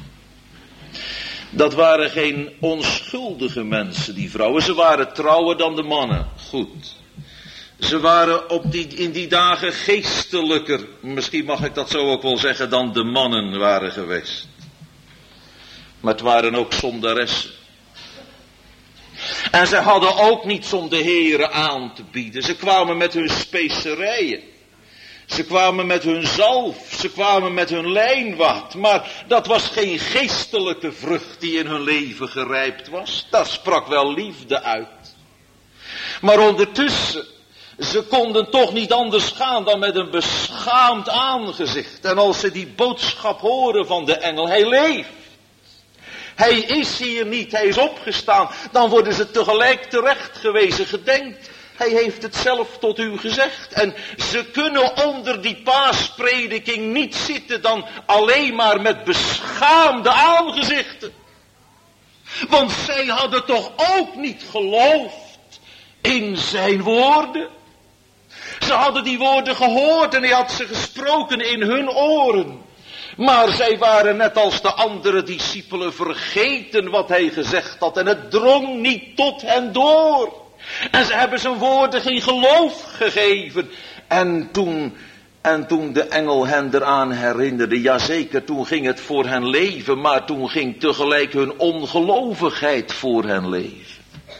Dat waren geen onschuldige mensen, die vrouwen. Ze waren trouwer dan de mannen. Goed. Ze waren op die, in die dagen geestelijker, misschien mag ik dat zo ook wel zeggen, dan de mannen waren geweest. Maar het waren ook zondaressen. En ze hadden ook niets om de Heere aan te bieden. Ze kwamen met hun specerijen. Ze kwamen met hun zalf. Ze kwamen met hun lijnwaad. Maar dat was geen geestelijke vrucht die in hun leven gerijpt was. Daar sprak wel liefde uit. Maar ondertussen, ze konden toch niet anders gaan dan met een beschaamd aangezicht. En als ze die boodschap horen van de engel, hij leeft. Hij is hier niet, hij is opgestaan. Dan worden ze tegelijk terecht gewezen. Gedenkt, hij heeft het zelf tot u gezegd. En ze kunnen onder die paasprediking niet zitten dan alleen maar met beschaamde aangezichten. Want zij hadden toch ook niet geloofd in zijn woorden. Ze hadden die woorden gehoord en hij had ze gesproken in hun oren. Maar zij waren net als de andere discipelen vergeten wat hij gezegd had. En het drong niet tot hen door. En ze hebben zijn woorden geen geloof gegeven. En toen, en toen de engel hen eraan herinnerde. Jazeker, toen ging het voor hen leven. Maar toen ging tegelijk hun ongelovigheid voor hen leven.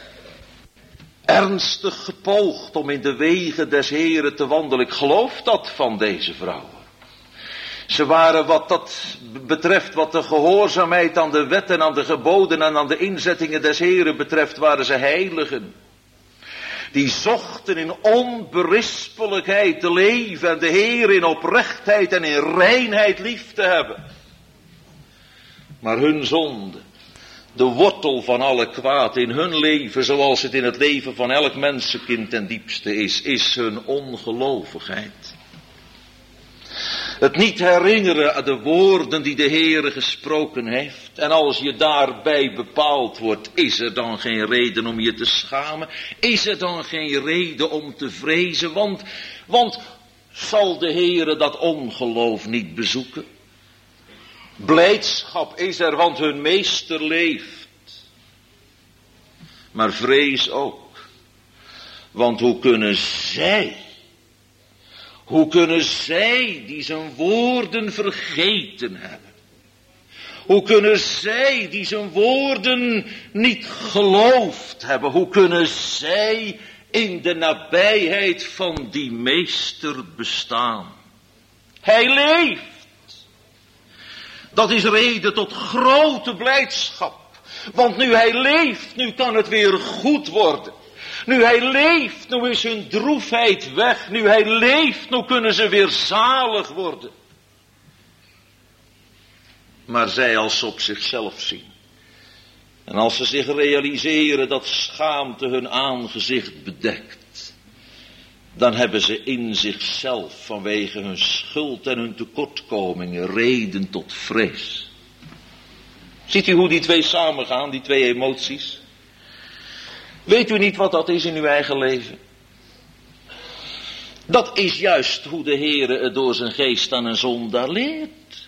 Ernstig gepoogd om in de wegen des Heren te wandelen. Ik geloof dat van deze vrouwen. Ze waren wat dat betreft, wat de gehoorzaamheid aan de wet en aan de geboden en aan de inzettingen des Heren betreft, waren ze heiligen. Die zochten in onberispelijkheid te leven en de Heer in oprechtheid en in reinheid lief te hebben. Maar hun zonde, de wortel van alle kwaad in hun leven, zoals het in het leven van elk mensenkind ten diepste is, is hun ongelovigheid. Het niet herinneren aan de woorden die de Heere gesproken heeft. En als je daarbij bepaald wordt, is er dan geen reden om je te schamen? Is er dan geen reden om te vrezen? Want, want zal de Heere dat ongeloof niet bezoeken? Blijdschap is er, want hun meester leeft. Maar vrees ook. Want hoe kunnen zij... Hoe kunnen zij die zijn woorden vergeten hebben? Hoe kunnen zij die zijn woorden niet geloofd hebben? Hoe kunnen zij in de nabijheid van die meester bestaan? Hij leeft. Dat is reden tot grote blijdschap. Want nu hij leeft, nu kan het weer goed worden. Nu hij leeft, nu is hun droefheid weg. Nu hij leeft, nu kunnen ze weer zalig worden. Maar zij als ze op zichzelf zien. En als ze zich realiseren dat schaamte hun aangezicht bedekt. Dan hebben ze in zichzelf vanwege hun schuld en hun tekortkomingen reden tot vrees. Ziet u hoe die twee samengaan, die twee emoties? Weet u niet wat dat is in uw eigen leven? Dat is juist hoe de Heere het door zijn geest aan een zondaar leert.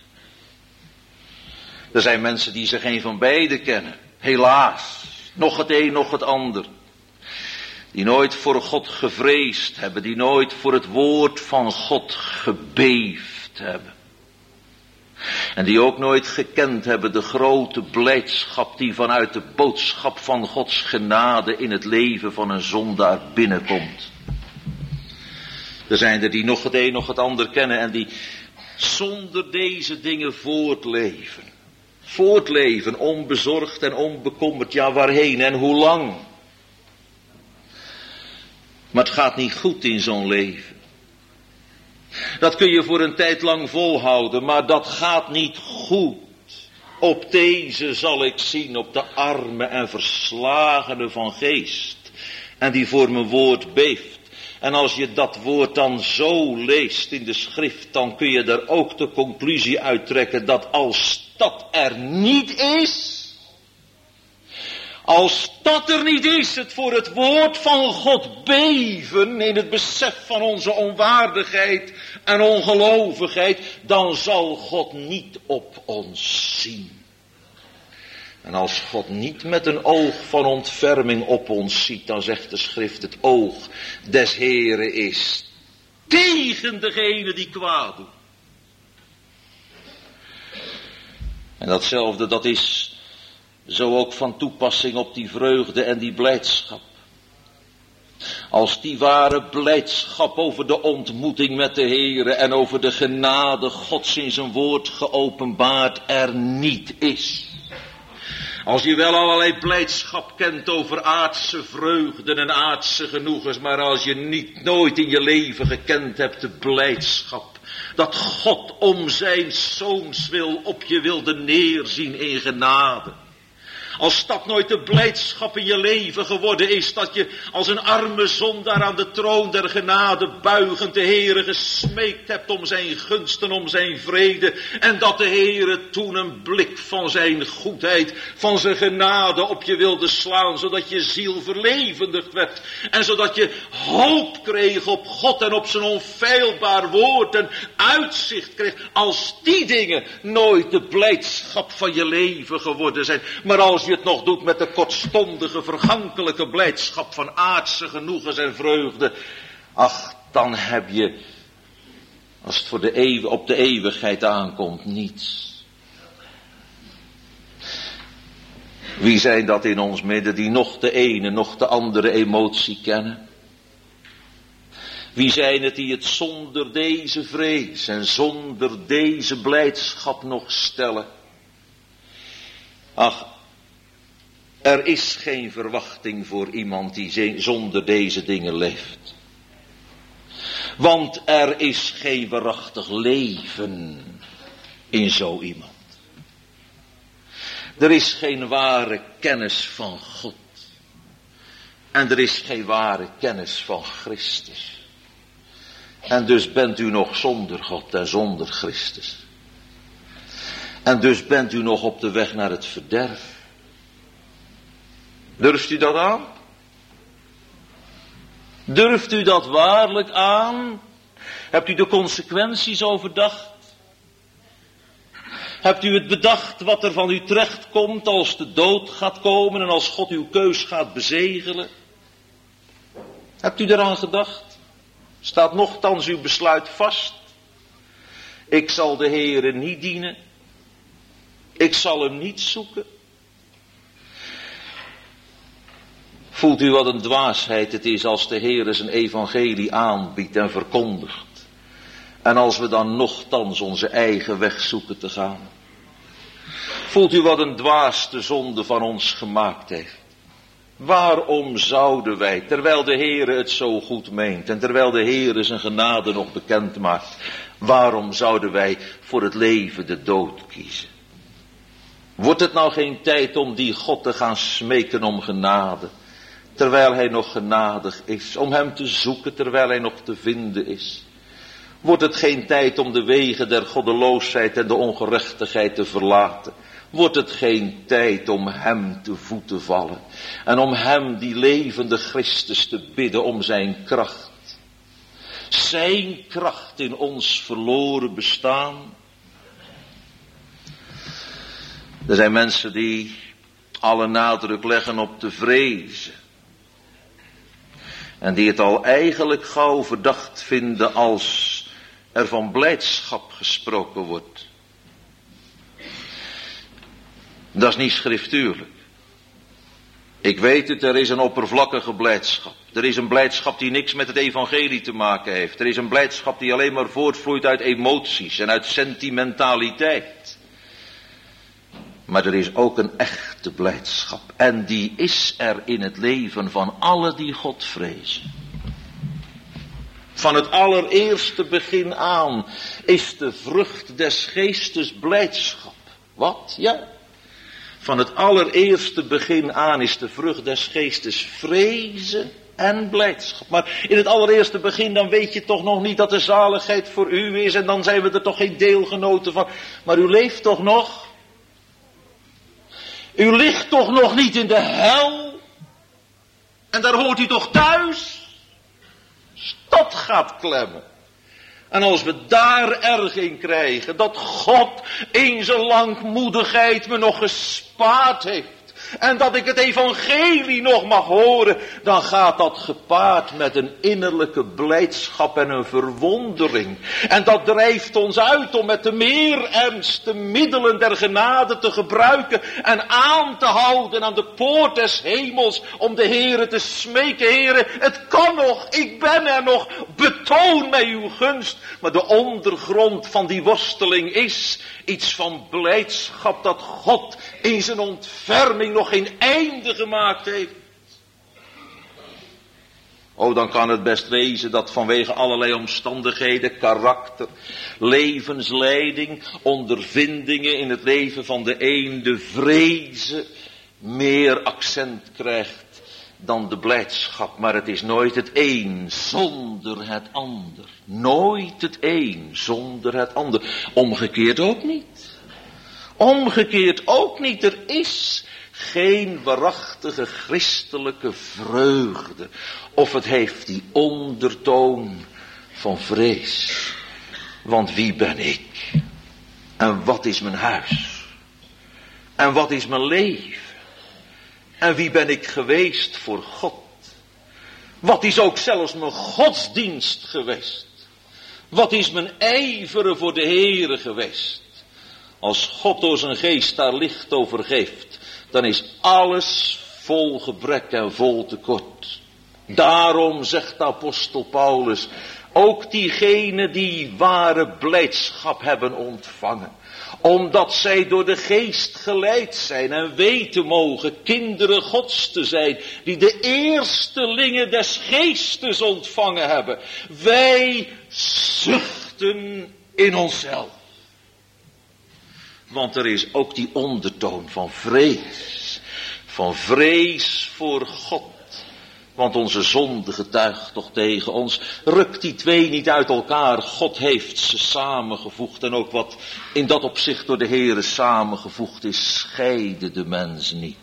Er zijn mensen die ze geen van beide kennen. Helaas. Nog het een, nog het ander. Die nooit voor God gevreesd hebben. Die nooit voor het woord van God gebeefd hebben. En die ook nooit gekend hebben de grote blijdschap die vanuit de boodschap van Gods genade in het leven van een zondaar binnenkomt. Er zijn er die nog het een nog het ander kennen en die zonder deze dingen voortleven. Voortleven, onbezorgd en onbekommerd, ja waarheen en hoe lang. Maar het gaat niet goed in zo'n leven. Dat kun je voor een tijd lang volhouden, maar dat gaat niet goed. Op deze zal ik zien, op de arme en verslagene van geest. En die voor mijn woord beeft. En als je dat woord dan zo leest in de schrift, dan kun je er ook de conclusie uittrekken dat als dat er niet is, als dat er niet is, het voor het woord van God beven in het besef van onze onwaardigheid en ongelovigheid, dan zal God niet op ons zien. En als God niet met een oog van ontferming op ons ziet, dan zegt de schrift, het oog des Heren is tegen degene die kwaad doet. En datzelfde, dat is zo ook van toepassing op die vreugde en die blijdschap. Als die ware blijdschap over de ontmoeting met de Heere en over de genade Gods in zijn woord geopenbaard er niet is. Als je wel allerlei blijdschap kent over aardse vreugden en aardse genoegens, maar als je niet nooit in je leven gekend hebt de blijdschap dat God om zijn zoons wil op je wilde neerzien in genade. Als dat nooit de blijdschap in je leven geworden is, dat je als een arme zondaar aan de troon der genade buigend de Heere gesmeekt hebt om zijn gunst en om zijn vrede. En dat de Heere toen een blik van zijn goedheid, van zijn genade op je wilde slaan, zodat je ziel verlevendigd werd. En zodat je hoop kreeg op God en op zijn onfeilbaar woord en uitzicht kreeg. Als die dingen nooit de blijdschap van je leven geworden zijn, maar als je het nog doet met de kortstondige, vergankelijke blijdschap van aardse genoegens en vreugde, ach, dan heb je, als het voor de eeuw, op de eeuwigheid aankomt, niets. Wie zijn dat in ons midden die nog de ene, nog de andere emotie kennen? Wie zijn het die het zonder deze vrees en zonder deze blijdschap nog stellen? Ach, er is geen verwachting voor iemand die zonder deze dingen leeft. Want er is geen waarachtig leven in zo iemand. Er is geen ware kennis van God. En er is geen ware kennis van Christus. En dus bent u nog zonder God en zonder Christus. En dus bent u nog op de weg naar het verderf. Durft u dat aan? Durft u dat waarlijk aan? Hebt u de consequenties overdacht? Hebt u het bedacht wat er van u terecht komt als de dood gaat komen en als God uw keus gaat bezegelen? Hebt u eraan gedacht? Staat nochtans uw besluit vast? Ik zal de Heere niet dienen. Ik zal hem niet zoeken. Voelt u wat een dwaasheid het is als de Heere zijn evangelie aanbiedt en verkondigt. En als we dan nochtans onze eigen weg zoeken te gaan. Voelt u wat een dwaas de zonde van ons gemaakt heeft. Waarom zouden wij, terwijl de Heere het zo goed meent en terwijl de Heere zijn genade nog bekend maakt, waarom zouden wij voor het leven de dood kiezen? Wordt het nou geen tijd om die God te gaan smeken om genade, terwijl hij nog genadig is, om hem te zoeken terwijl hij nog te vinden is? Wordt het geen tijd om de wegen der goddeloosheid en de ongerechtigheid te verlaten? Wordt het geen tijd om hem te voet te vallen en om hem, die levende Christus, te bidden om zijn kracht? Zijn kracht in ons verloren bestaan. Er zijn mensen die alle nadruk leggen op te vrezen. En die het al eigenlijk gauw verdacht vinden als er van blijdschap gesproken wordt. Dat is niet schriftuurlijk. Ik weet het, er is een oppervlakkige blijdschap. Er is een blijdschap die niks met het evangelie te maken heeft. Er is een blijdschap die alleen maar voortvloeit uit emoties en uit sentimentaliteit. Maar er is ook een echte blijdschap. En die is er in het leven van alle die God vrezen. Van het allereerste begin aan is de vrucht des geestes blijdschap. Wat? Ja. Van het allereerste begin aan is de vrucht des geestes vrezen en blijdschap. Maar in het allereerste begin dan weet je toch nog niet dat de zaligheid voor u is. En dan zijn we er toch geen deelgenoten van. Maar u leeft toch nog? U ligt toch nog niet in de hel? En daar hoort u toch thuis? Dat gaat klemmen. En als we daar erg in krijgen, dat God in zijn langmoedigheid me nog gespaard heeft, en dat ik het evangelie nog mag horen, dan gaat dat gepaard met een innerlijke blijdschap en een verwondering. En dat drijft ons uit om met de meer ernst de middelen der genade te gebruiken en aan te houden aan de poort des hemels om de Heere te smeken. Heere, het kan nog, ik ben er nog, betoon mij uw gunst. Maar de ondergrond van die worsteling is iets van blijdschap dat God in zijn ontferming nog geen einde gemaakt heeft. Oh, dan kan het best wezen dat vanwege allerlei omstandigheden, karakter, levensleiding, ondervindingen in het leven van de een, de vrezen meer accent krijgt dan de blijdschap. Maar het is nooit het een zonder het ander. Nooit het een zonder het ander. Omgekeerd ook niet. Omgekeerd ook niet. Er is geen waarachtige christelijke vreugde. Of het heeft die ondertoon van vrees. Want wie ben ik? En wat is mijn huis? En wat is mijn leven? En wie ben ik geweest voor God? Wat is ook zelfs mijn godsdienst geweest? Wat is mijn ijveren voor de Heere geweest? Als God door zijn geest daar licht over geeft, dan is alles vol gebrek en vol tekort. Daarom zegt de apostel Paulus, ook diegenen die ware blijdschap hebben ontvangen, omdat zij door de geest geleid zijn en weten mogen kinderen Gods te zijn, die de eerstelingen des geestes ontvangen hebben. Wij zuchten in onszelf. Want er is ook die ondertoon van vrees. Van vrees voor God. Want onze zonde getuigt toch tegen ons. Ruk die twee niet uit elkaar. God heeft ze samengevoegd. En ook wat in dat opzicht door de Heere samengevoegd is, scheide de mens niet.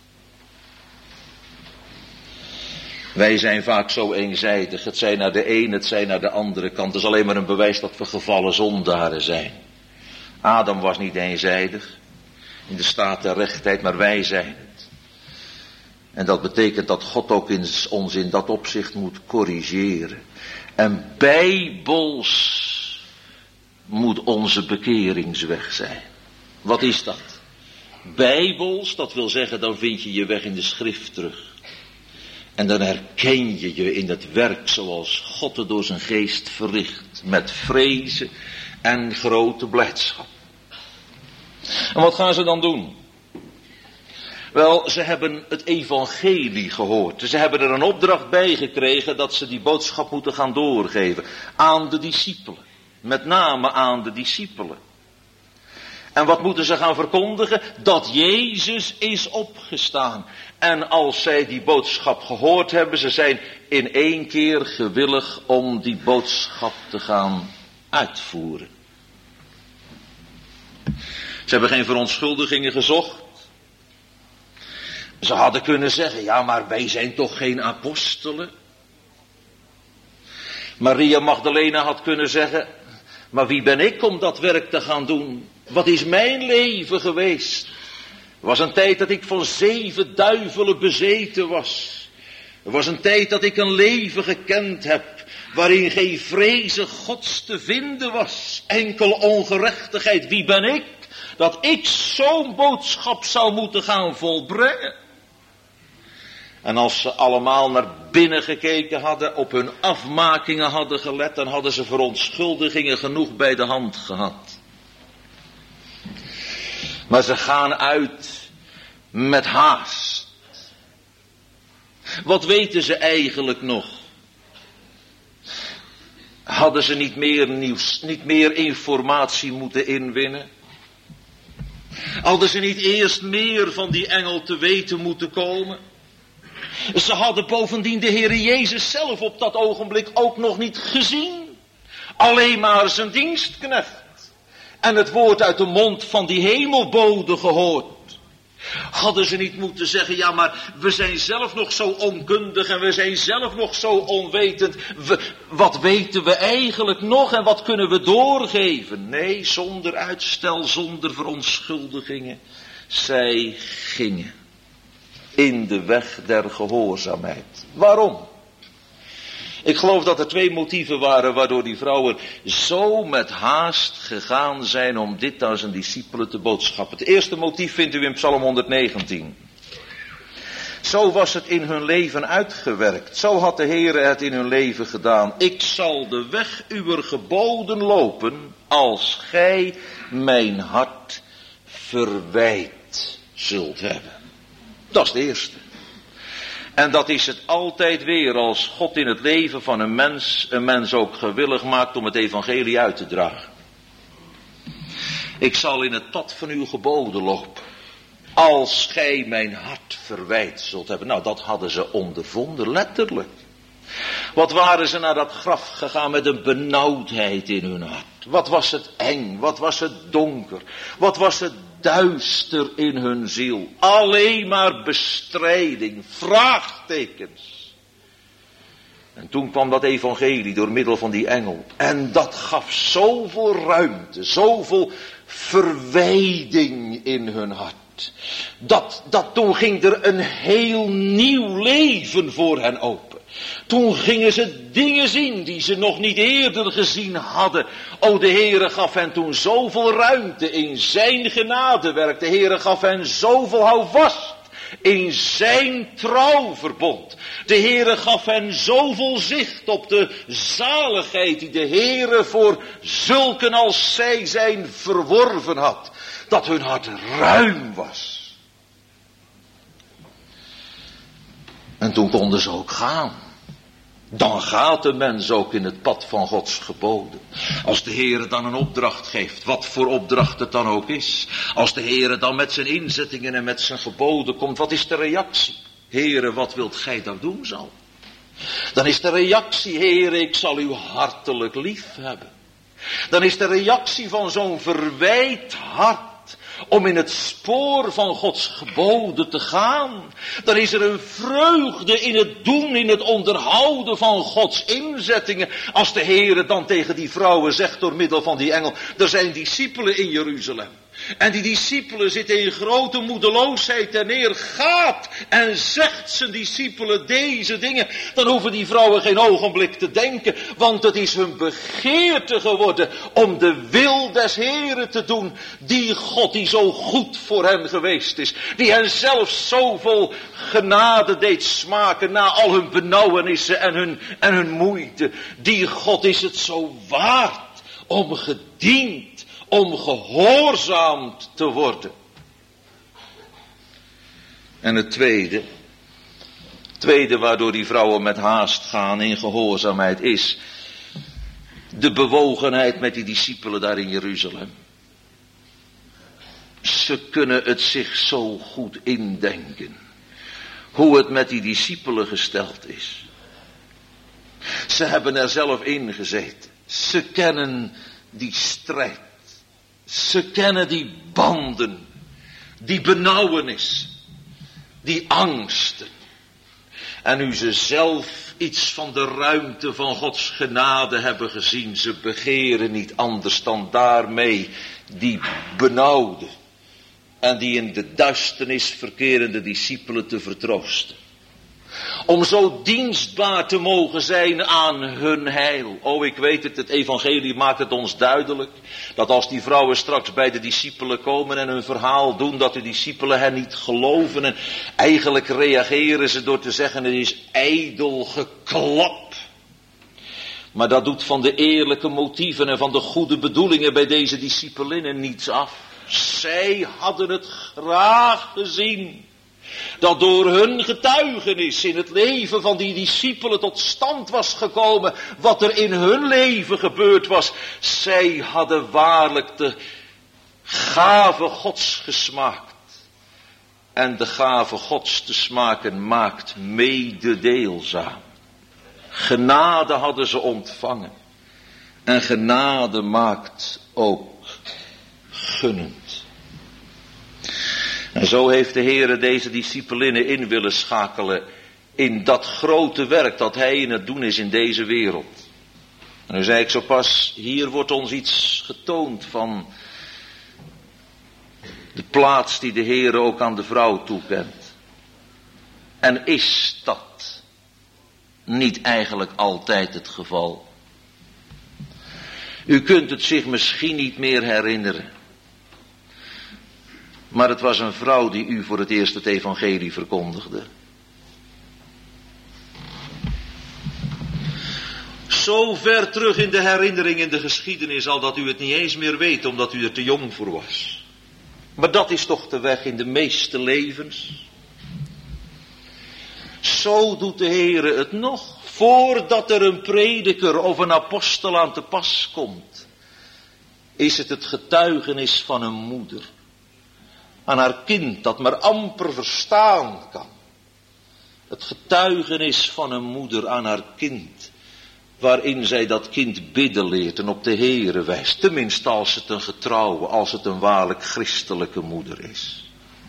Wij zijn vaak zo eenzijdig. Het zij naar de een, het zij naar de andere kant. Het is alleen maar een bewijs dat we gevallen zondaren zijn. Adam was niet eenzijdig in de staat der rechtheid, maar wij zijn het. En dat betekent dat God ook in, ons in dat opzicht moet corrigeren. En bijbels moet onze bekeringsweg zijn. Wat is dat? Bijbels, dat wil zeggen, dan vind je je weg in de schrift terug. En dan herken je je in het werk zoals God het door zijn geest verricht. Met vrezen en grote blijdschap. En wat gaan ze dan doen? Wel, ze hebben het evangelie gehoord. Ze hebben er een opdracht bij gekregen dat ze die boodschap moeten gaan doorgeven. Aan de discipelen. Met name aan de discipelen. En wat moeten ze gaan verkondigen? Dat Jezus is opgestaan. En als zij die boodschap gehoord hebben, ze zijn in één keer gewillig om die boodschap te gaan uitvoeren. Ze hebben geen verontschuldigingen gezocht. Ze hadden kunnen zeggen, ja, maar wij zijn toch geen apostelen. Maria Magdalena had kunnen zeggen, maar wie ben ik om dat werk te gaan doen? Wat is mijn leven geweest? Er was een tijd dat ik van zeven duivelen bezeten was. Er was een tijd dat ik een leven gekend heb, waarin geen vrezen Gods te vinden was. Enkel ongerechtigheid. Wie ben ik? Dat ik zo'n boodschap zou moeten gaan volbrengen. En als ze allemaal naar binnen gekeken hadden, op hun afmakingen hadden gelet, dan hadden ze verontschuldigingen genoeg bij de hand gehad. Maar ze gaan uit met haast. Wat weten ze eigenlijk nog? Hadden ze niet meer nieuws, niet meer informatie moeten inwinnen? Hadden ze niet eerst meer van die engel te weten moeten komen? Ze hadden bovendien de Heere Jezus zelf op dat ogenblik ook nog niet gezien. Alleen maar zijn dienstknecht. En het woord uit de mond van die hemelbode gehoord. Hadden ze niet moeten zeggen, ja, maar we zijn zelf nog zo onkundig en we zijn zelf nog zo onwetend. We, wat weten we eigenlijk nog en wat kunnen we doorgeven? Nee, zonder uitstel, zonder verontschuldigingen. Zij gingen in de weg der gehoorzaamheid. Waarom? Ik geloof dat er twee motieven waren waardoor die vrouwen zo met haast gegaan zijn om dit aan zijn discipelen te boodschappen. Het eerste motief vindt u in Psalm honderdnegentien. Zo was het in hun leven uitgewerkt. Zo had de Heere het in hun leven gedaan. Ik zal de weg uwer geboden lopen als gij mijn hart verwijt zult hebben. Dat is het eerste. En dat is het altijd weer als God in het leven van een mens, een mens ook gewillig maakt om het evangelie uit te dragen. Ik zal in het pad van uw geboden lopen, als gij mijn hart verwijt zult hebben. Nou, dat hadden ze ondervonden, letterlijk. Wat waren ze naar dat graf gegaan met een benauwdheid in hun hart. Wat was het eng, wat was het donker, wat was het duister in hun ziel. Alleen maar bestrijding, vraagtekens. En toen kwam dat evangelie door middel van die engel. En dat gaf zoveel ruimte, zoveel verwijding in hun hart. Dat, dat toen ging er een heel nieuw leven voor hen open. Toen gingen ze dingen zien die ze nog niet eerder gezien hadden. O, de Heere gaf hen toen zoveel ruimte in zijn genadewerk. De Heere gaf hen zoveel houvast in zijn trouwverbond. De Heere gaf hen zoveel zicht op de zaligheid die de Heere voor zulken als zij zijn verworven had. Dat hun hart ruim was. En toen konden ze ook gaan. Dan gaat de mens ook in het pad van Gods geboden. Als de Heere dan een opdracht geeft, wat voor opdracht het dan ook is. Als de Heere dan met zijn inzettingen en met zijn geboden komt, wat is de reactie? Heere, wat wilt gij dat doen zal? Dan is de reactie, Heere, ik zal u hartelijk lief hebben. Dan is de reactie van zo'n verwijt hart om in het spoor van Gods geboden te gaan. Dan is er een vreugde in het doen, in het onderhouden van Gods inzettingen. Als de Heere dan tegen die vrouwen zegt door middel van die engel, er zijn discipelen in Jeruzalem. En die discipelen zitten in grote moedeloosheid ter neer. Gaat en zegt zijn discipelen deze dingen. Dan hoeven die vrouwen geen ogenblik te denken. Want het is hun begeerte geworden om de wil des Heren te doen. Die God die zo goed voor hen geweest is. Die hen zelfs zo vol genade deed smaken na al hun benauwenissen en hun, en hun moeite. Die God is het zo waard om gediend, om gehoorzaamd te worden. En het tweede, tweede waardoor die vrouwen met haast gaan in gehoorzaamheid is de bewogenheid met die discipelen daar in Jeruzalem. Ze kunnen het zich zo goed indenken hoe het met die discipelen gesteld is. Ze hebben er zelf in gezeten. Ze kennen die strijd. Ze kennen die banden, die benauwenis, die angsten. En nu ze zelf iets van de ruimte van Gods genade hebben gezien, ze begeren niet anders dan daarmee die benauwde en die in de duisternis verkerende discipelen te vertroosten. Om zo dienstbaar te mogen zijn aan hun heil. Oh, ik weet het, het evangelie maakt het ons duidelijk. Dat als die vrouwen straks bij de discipelen komen en hun verhaal doen, dat de discipelen hen niet geloven. En eigenlijk reageren ze door te zeggen, het is ijdel geklap. Maar dat doet van de eerlijke motieven en van de goede bedoelingen bij deze discipelinnen niets af. Zij hadden het graag gezien dat door hun getuigenis in het leven van die discipelen tot stand was gekomen wat er in hun leven gebeurd was. Zij hadden waarlijk de gave Gods gesmaakt. En de gave Gods te smaken maakt mededeelzaam. Genade hadden ze ontvangen. En genade maakt ook gunnend. En zo heeft de Heere deze discipelinnen in willen schakelen in dat grote werk dat hij in het doen is in deze wereld. En nu zei ik zo pas, hier wordt ons iets getoond van de plaats die de Heere ook aan de vrouw toekent. En is dat niet eigenlijk altijd het geval? U kunt het zich misschien niet meer herinneren. Maar het was een vrouw die u voor het eerst het evangelie verkondigde. Zo ver terug in de herinnering in de geschiedenis al dat u het niet eens meer weet omdat u er te jong voor was. Maar dat is toch de weg in de meeste levens. Zo doet de Heere het nog, voordat er een prediker of een apostel aan te pas komt. Is het het getuigenis van een moeder aan haar kind dat maar amper verstaan kan. Het getuigenis van een moeder aan haar kind, waarin zij dat kind bidden leert en op de Heere wijst. Tenminste als het een getrouwe, als het een waarlijk christelijke moeder is.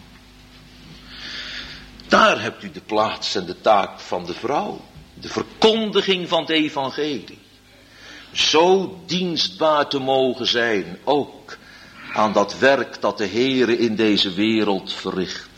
Daar hebt u de plaats en de taak van de vrouw. De verkondiging van het evangelie. Zo dienstbaar te mogen zijn, ook aan dat werk dat de Heere in deze wereld verricht.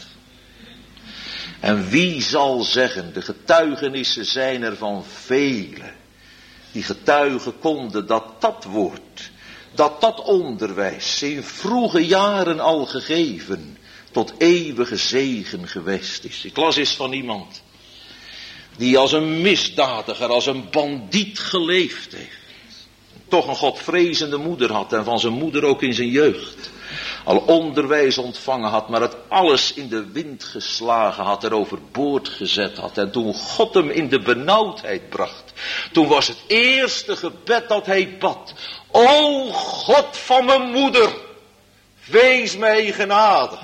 En wie zal zeggen, de getuigenissen zijn er van velen, die getuigen konden dat dat woord, dat dat onderwijs in vroege jaren al gegeven, tot eeuwige zegen geweest is. Ik las eens van iemand, die als een misdadiger, als een bandiet geleefd heeft. Toch een godvrezende moeder had en van zijn moeder ook in zijn jeugd al onderwijs ontvangen had, maar het alles in de wind geslagen had, er overboord gezet had. En toen God hem in de benauwdheid bracht, toen was het eerste gebed dat hij bad: O God van mijn moeder, wees mij genadig.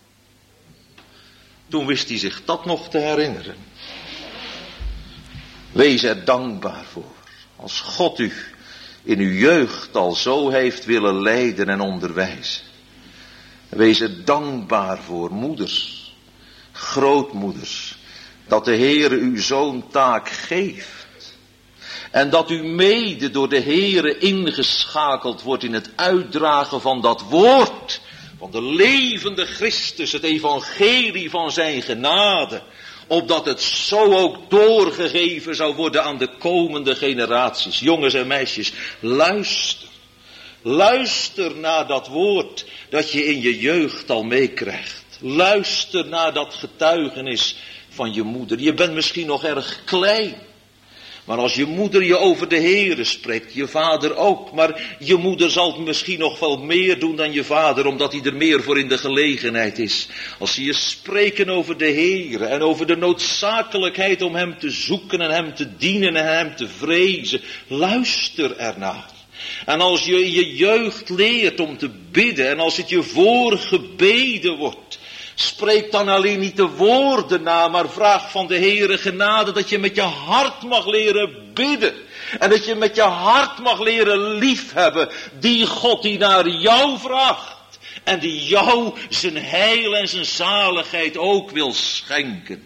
Toen wist hij zich dat nog te herinneren. Wees er dankbaar voor. Als God u in uw jeugd al zo heeft willen leiden en onderwijzen. Wees er dankbaar voor, moeders, grootmoeders, dat de Heere u zo'n taak geeft. En dat u mede door de Heere ingeschakeld wordt in het uitdragen van dat woord, van de levende Christus, het evangelie van zijn genade, opdat het zo ook doorgegeven zou worden aan de komende generaties. Jongens en meisjes, luister. Luister naar dat woord dat je in je jeugd al meekrijgt. Luister naar dat getuigenis van je moeder. Je bent misschien nog erg klein. Maar als je moeder je over de Heere spreekt, je vader ook. Maar je moeder zal het misschien nog wel meer doen dan je vader, omdat hij er meer voor in de gelegenheid is. Als ze je spreken over de Heere en over de noodzakelijkheid om hem te zoeken en hem te dienen en hem te vrezen. Luister ernaar. En als je in je jeugd leert om te bidden en als het je voorgebeden wordt, spreek dan alleen niet de woorden na, maar vraag van de Heere genade dat je met je hart mag leren bidden. En dat je met je hart mag leren liefhebben die God die naar jou vraagt. En die jou zijn heil en zijn zaligheid ook wil schenken.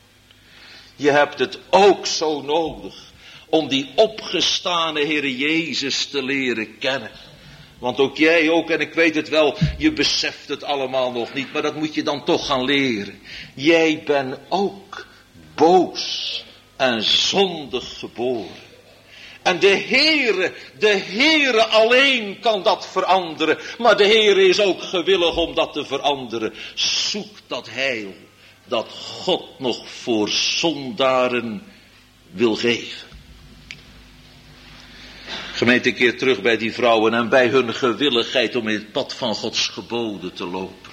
Je hebt het ook zo nodig om die opgestane Heere Jezus te leren kennen. Want ook jij ook, en ik weet het wel, je beseft het allemaal nog niet, maar dat moet je dan toch gaan leren. Jij bent ook boos en zondig geboren. En de Heere, de Heere alleen kan dat veranderen, maar de Heere is ook gewillig om dat te veranderen. Zoek dat heil, dat God nog voor zondaren wil geven. Gemeente, een keer terug bij die vrouwen en bij hun gewilligheid om in het pad van Gods geboden te lopen.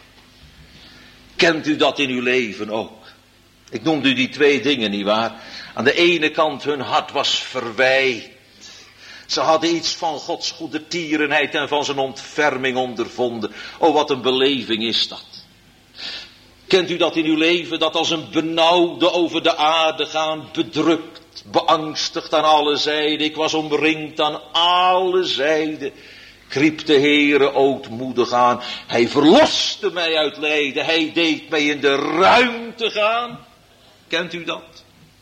Kent u dat in uw leven ook? Ik noemde u die twee dingen, nietwaar? Aan de ene kant hun hart was verwijd. Ze hadden iets van Gods goede tierenheid en van zijn ontferming ondervonden. Oh, wat een beleving is dat. Kent u dat in uw leven, dat als een benauwde over de aarde gaan, bedrukt, beangstigd aan alle zijden. Ik was omringd aan alle zijden. Kriep de Heere ootmoedig aan. Hij verloste mij uit lijden. Hij deed mij in de ruimte gaan. Kent u dat?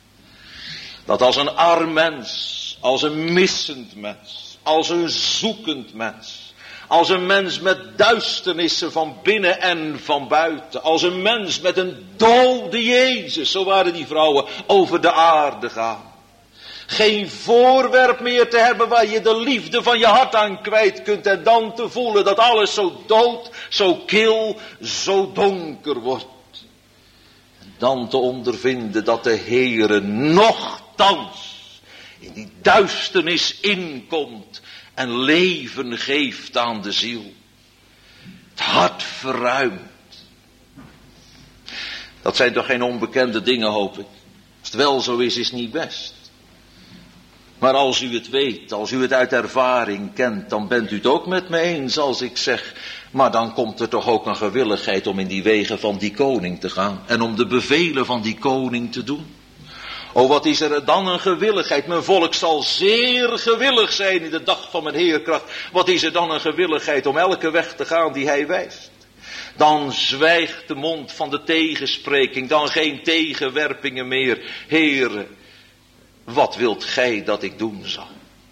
Dat als een arm mens, als een missend mens, als een zoekend mens, als een mens met duisternissen van binnen en van buiten, als een mens met een dode Jezus, zo waren die vrouwen, over de aarde gaan. Geen voorwerp meer te hebben waar je de liefde van je hart aan kwijt kunt en dan te voelen dat alles zo dood, zo kil, zo donker wordt. En dan te ondervinden dat de Heere nochtans in die duisternis inkomt en leven geeft aan de ziel. Het hart verruimt. Dat zijn toch geen onbekende dingen, hoop ik. Als het wel zo is, is het niet best. Maar als u het weet, als u het uit ervaring kent, dan bent u het ook met me eens als ik zeg, maar dan komt er toch ook een gewilligheid om in die wegen van die koning te gaan en om de bevelen van die koning te doen. O, wat is er dan een gewilligheid. Mijn volk zal zeer gewillig zijn in de dag van mijn Heerkracht. Wat is er dan een gewilligheid om elke weg te gaan die hij wijst. Dan zwijgt de mond van de tegenspreking. Dan geen tegenwerpingen meer. Heere, wat wilt gij dat ik doen zal?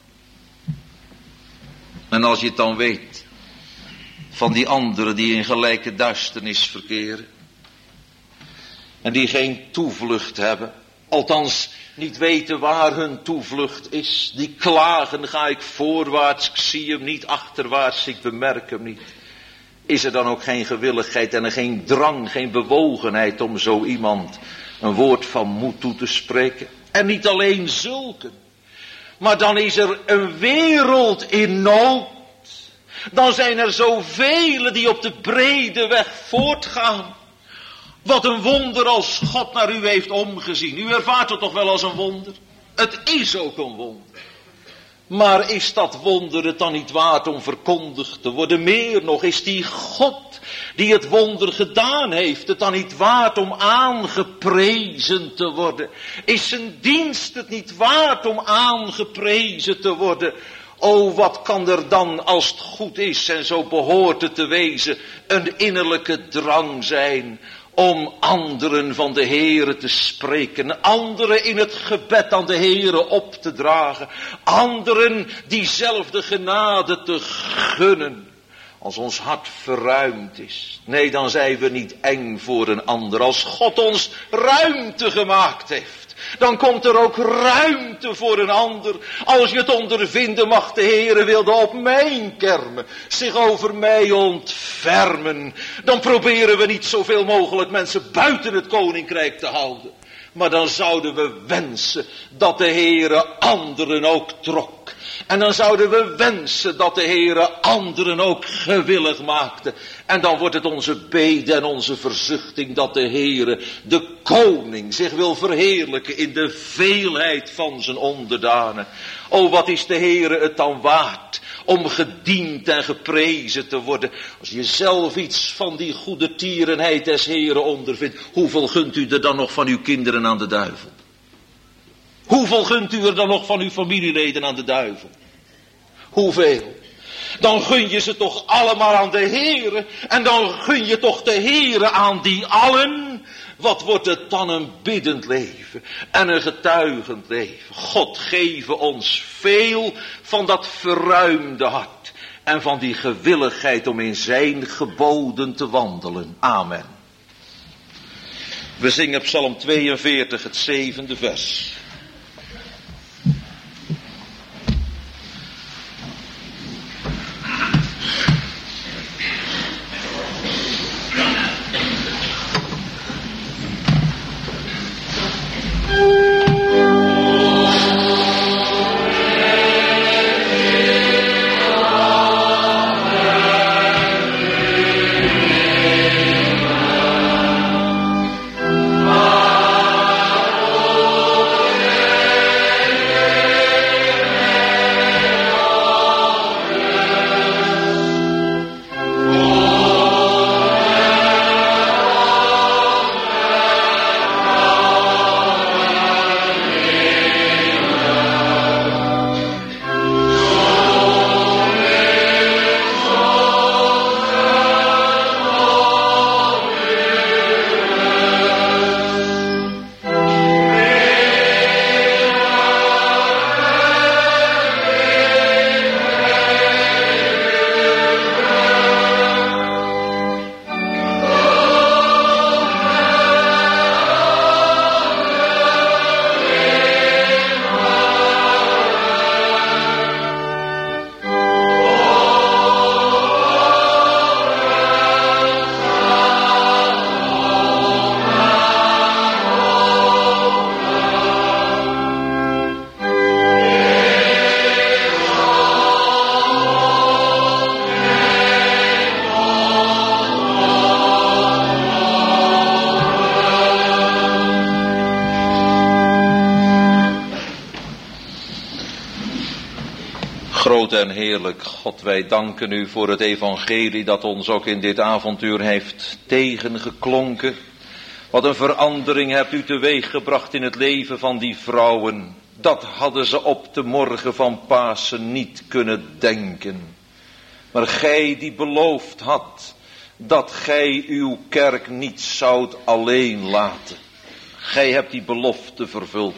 En als je het dan weet van die anderen die in gelijke duisternis verkeren. En die geen toevlucht hebben. Althans, niet weten waar hun toevlucht is. Die klagen, ga ik voorwaarts, ik zie hem niet, achterwaarts, ik bemerk hem niet. Is er dan ook geen gewilligheid en er geen drang, geen bewogenheid om zo iemand een woord van moed toe te spreken? En niet alleen zulke, maar dan is er een wereld in nood. Dan zijn er zoveel die op de brede weg voortgaan. Wat een wonder als God naar u heeft omgezien. U ervaart het toch wel als een wonder? Het is ook een wonder. Maar is dat wonder het dan niet waard om verkondigd te worden? Meer nog, is die God die het wonder gedaan heeft het dan niet waard om aangeprezen te worden? Is zijn dienst het niet waard om aangeprezen te worden? O, wat kan er dan, als het goed is en zo behoort het te wezen, een innerlijke drang zijn om anderen van de Heere te spreken, anderen in het gebed aan de Heere op te dragen, anderen diezelfde genade te gunnen. Als ons hart verruimd is, nee, dan zijn we niet eng voor een ander. Als God ons ruimte gemaakt heeft, dan komt er ook ruimte voor een ander. Als je het ondervinden mag, de Heere wilde op mij kermen, zich over mij ontfermen. Dan proberen we niet zoveel mogelijk mensen buiten het koninkrijk te houden. Maar dan zouden we wensen dat de Heere anderen ook trok. En dan zouden we wensen dat de Heere anderen ook gewillig maakte. En dan wordt het onze bede en onze verzuchting dat de Heere, de koning, zich wil verheerlijken in de veelheid van zijn onderdanen. O, wat is de Heere het dan waard om gediend en geprezen te worden. Als je zelf iets van die goede tierenheid des Heere ondervindt, hoeveel gunt u er dan nog van uw kinderen aan de duivel? Hoeveel gunt u er dan nog van uw familieleden aan de duivel? Hoeveel? Dan gun je ze toch allemaal aan de Heere. En dan gun je toch de Heere aan die allen. Wat wordt het dan een biddend leven en een getuigend leven. God geven ons veel van dat verruimde hart. En van die gewilligheid om in zijn geboden te wandelen. Amen. We zingen Psalm tweeënveertig, het zevende vers. Groot en heerlijk God, wij danken u voor het evangelie dat ons ook in dit avontuur heeft tegengeklonken. Wat een verandering hebt u teweeggebracht in het leven van die vrouwen. Dat hadden ze op de morgen van Pasen niet kunnen denken. Maar gij die beloofd had dat gij uw kerk niet zoudt alleen laten. Gij hebt die belofte vervuld.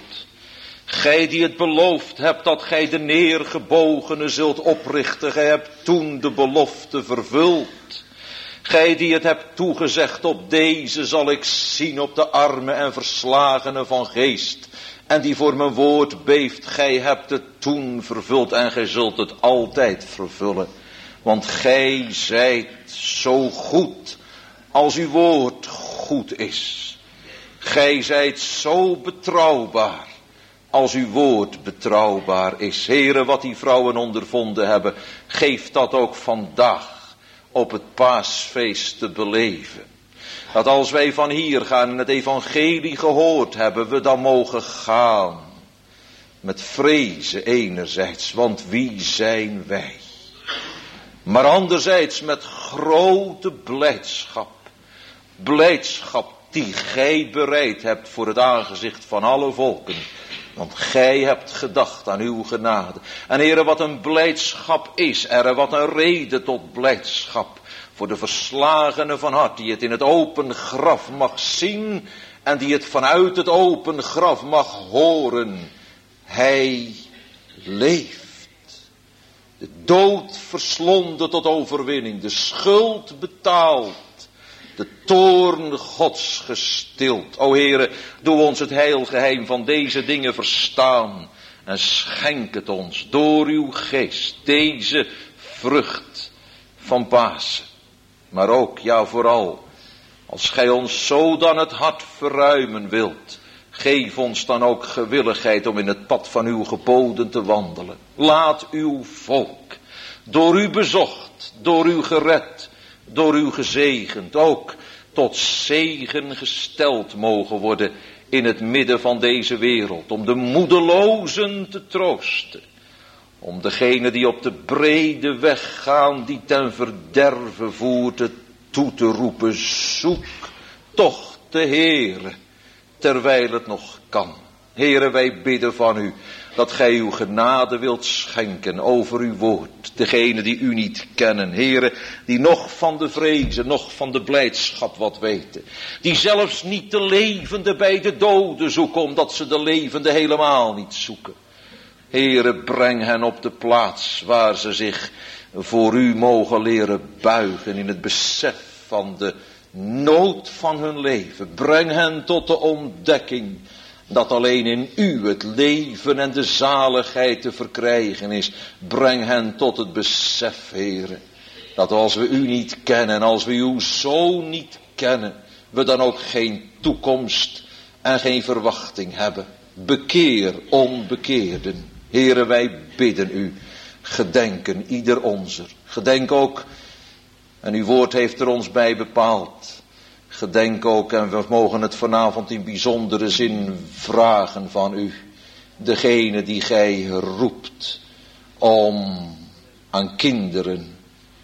Gij die het beloofd hebt dat gij de neergebogenen zult oprichten. Gij hebt toen de belofte vervuld. Gij die het hebt toegezegd, op deze zal ik zien op de armen en verslagenen van geest. En die voor mijn woord beeft. Gij hebt het toen vervuld en gij zult het altijd vervullen. Want gij zijt zo goed als uw woord goed is. Gij zijt zo betrouwbaar als uw woord betrouwbaar is. Heere, wat die vrouwen ondervonden hebben, geef dat ook vandaag op het paasfeest te beleven. Dat als wij van hier gaan en het evangelie gehoord hebben, we dan mogen gaan. met vrezen enerzijds, want wie zijn wij? Maar anderzijds met grote blijdschap. Blijdschap die gij bereid hebt voor het aangezicht van alle volken. Want gij hebt gedacht aan uw genade. En Heere, wat een blijdschap is er, wat een reden tot blijdschap. Voor de verslagenen van hart, die het in het open graf mag zien. En die het vanuit het open graf mag horen. Hij leeft. De dood verslonden tot overwinning. De schuld betaald. De toorn Gods gestild. O Heere, doe ons het heilgeheim van deze dingen verstaan. En schenk het ons door uw geest. Deze vrucht van Pasen. Maar ook, ja vooral, als gij ons zo dan het hart verruimen wilt. Geef ons dan ook gewilligheid om in het pad van uw geboden te wandelen. Laat uw volk, door u bezocht, door u gered, door u gezegend, ook tot zegen gesteld mogen worden in het midden van deze wereld. Om de moedelozen te troosten. Om degenen die op de brede weg gaan, die ten verderve voert, het toe te roepen. Zoek toch de Heere, terwijl het nog kan. Heere, wij bidden van u dat gij uw genade wilt schenken over uw woord. Degenen die u niet kennen, Heere, die nog van de vrezen, nog van de blijdschap wat weten. Die zelfs niet de levende bij de doden zoeken, omdat ze de levende helemaal niet zoeken. Heere, breng hen op de plaats waar ze zich voor u mogen leren buigen in het besef van de nood van hun leven. Breng hen tot de ontdekking dat alleen in u het leven en de zaligheid te verkrijgen is. Breng hen tot het besef, Heere, dat als we u niet kennen, als we uw Zoon niet kennen, we dan ook geen toekomst en geen verwachting hebben. Bekeer onbekeerden. Heere, wij bidden u, gedenken ieder onzer. Gedenk ook, en uw woord heeft er ons bij bepaald. Gedenk ook, en we mogen het vanavond in bijzondere zin vragen van u. Degene die gij roept om aan kinderen,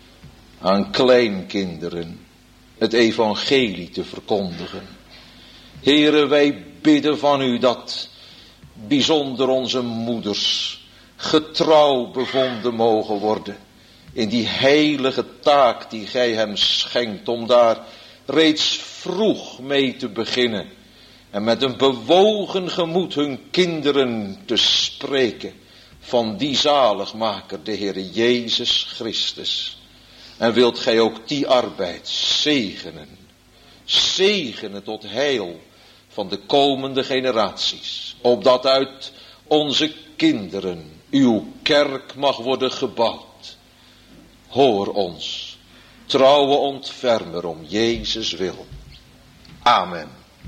aan kleinkinderen, het evangelie te verkondigen. Heere, wij bidden van u dat bijzonder onze moeders getrouw bevonden mogen worden in die heilige taak die gij hem schenkt, om daar reeds vroeg mee te beginnen en met een bewogen gemoed hun kinderen te spreken van die zaligmaker, de Heere Jezus Christus. En wilt gij ook die arbeid zegenen, zegenen tot heil van de komende generaties, opdat uit onze kinderen uw kerk mag worden gebouwd. Hoor ons, trouwe ontfermer, om Jezus wil. Amen.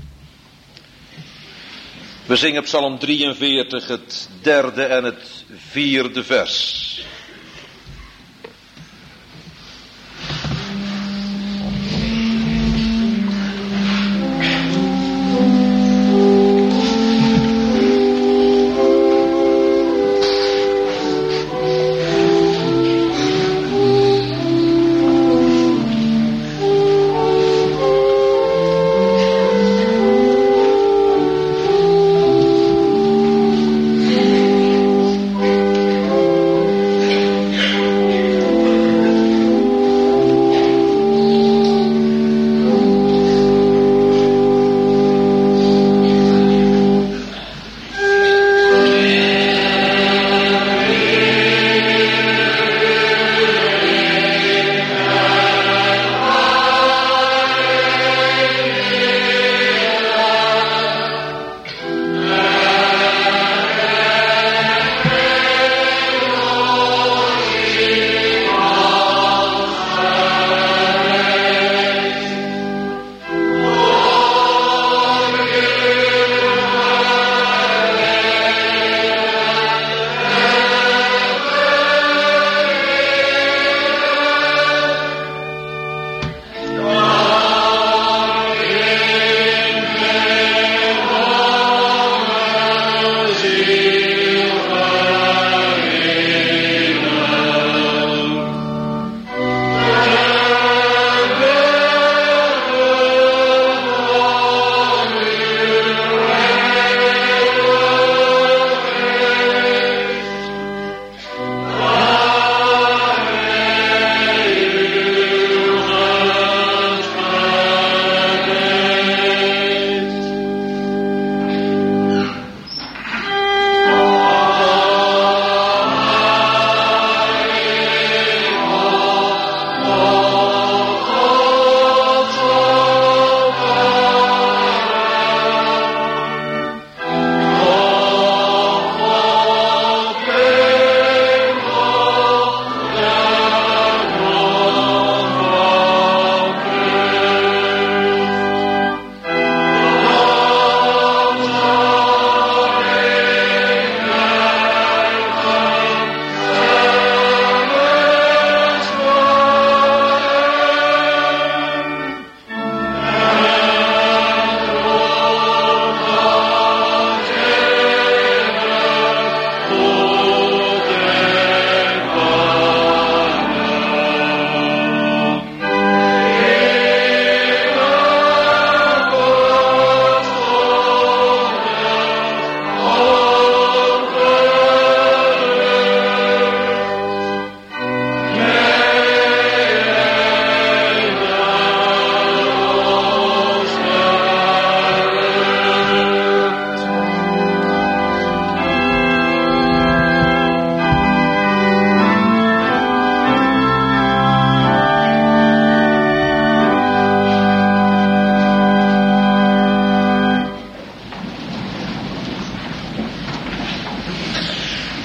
We zingen Psalm drieënveertig, het derde en het vierde vers. Thank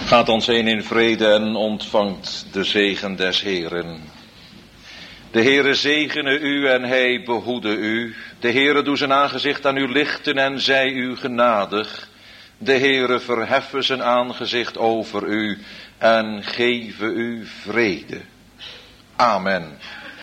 Gaat ons heen in vrede en ontvangt de zegen des Heeren. De Heere zegene u en hij behoede u. De Heere doe zijn aangezicht aan u lichten en zij u genadig. De Heere verheffen zijn aangezicht over u en geven u vrede. Amen.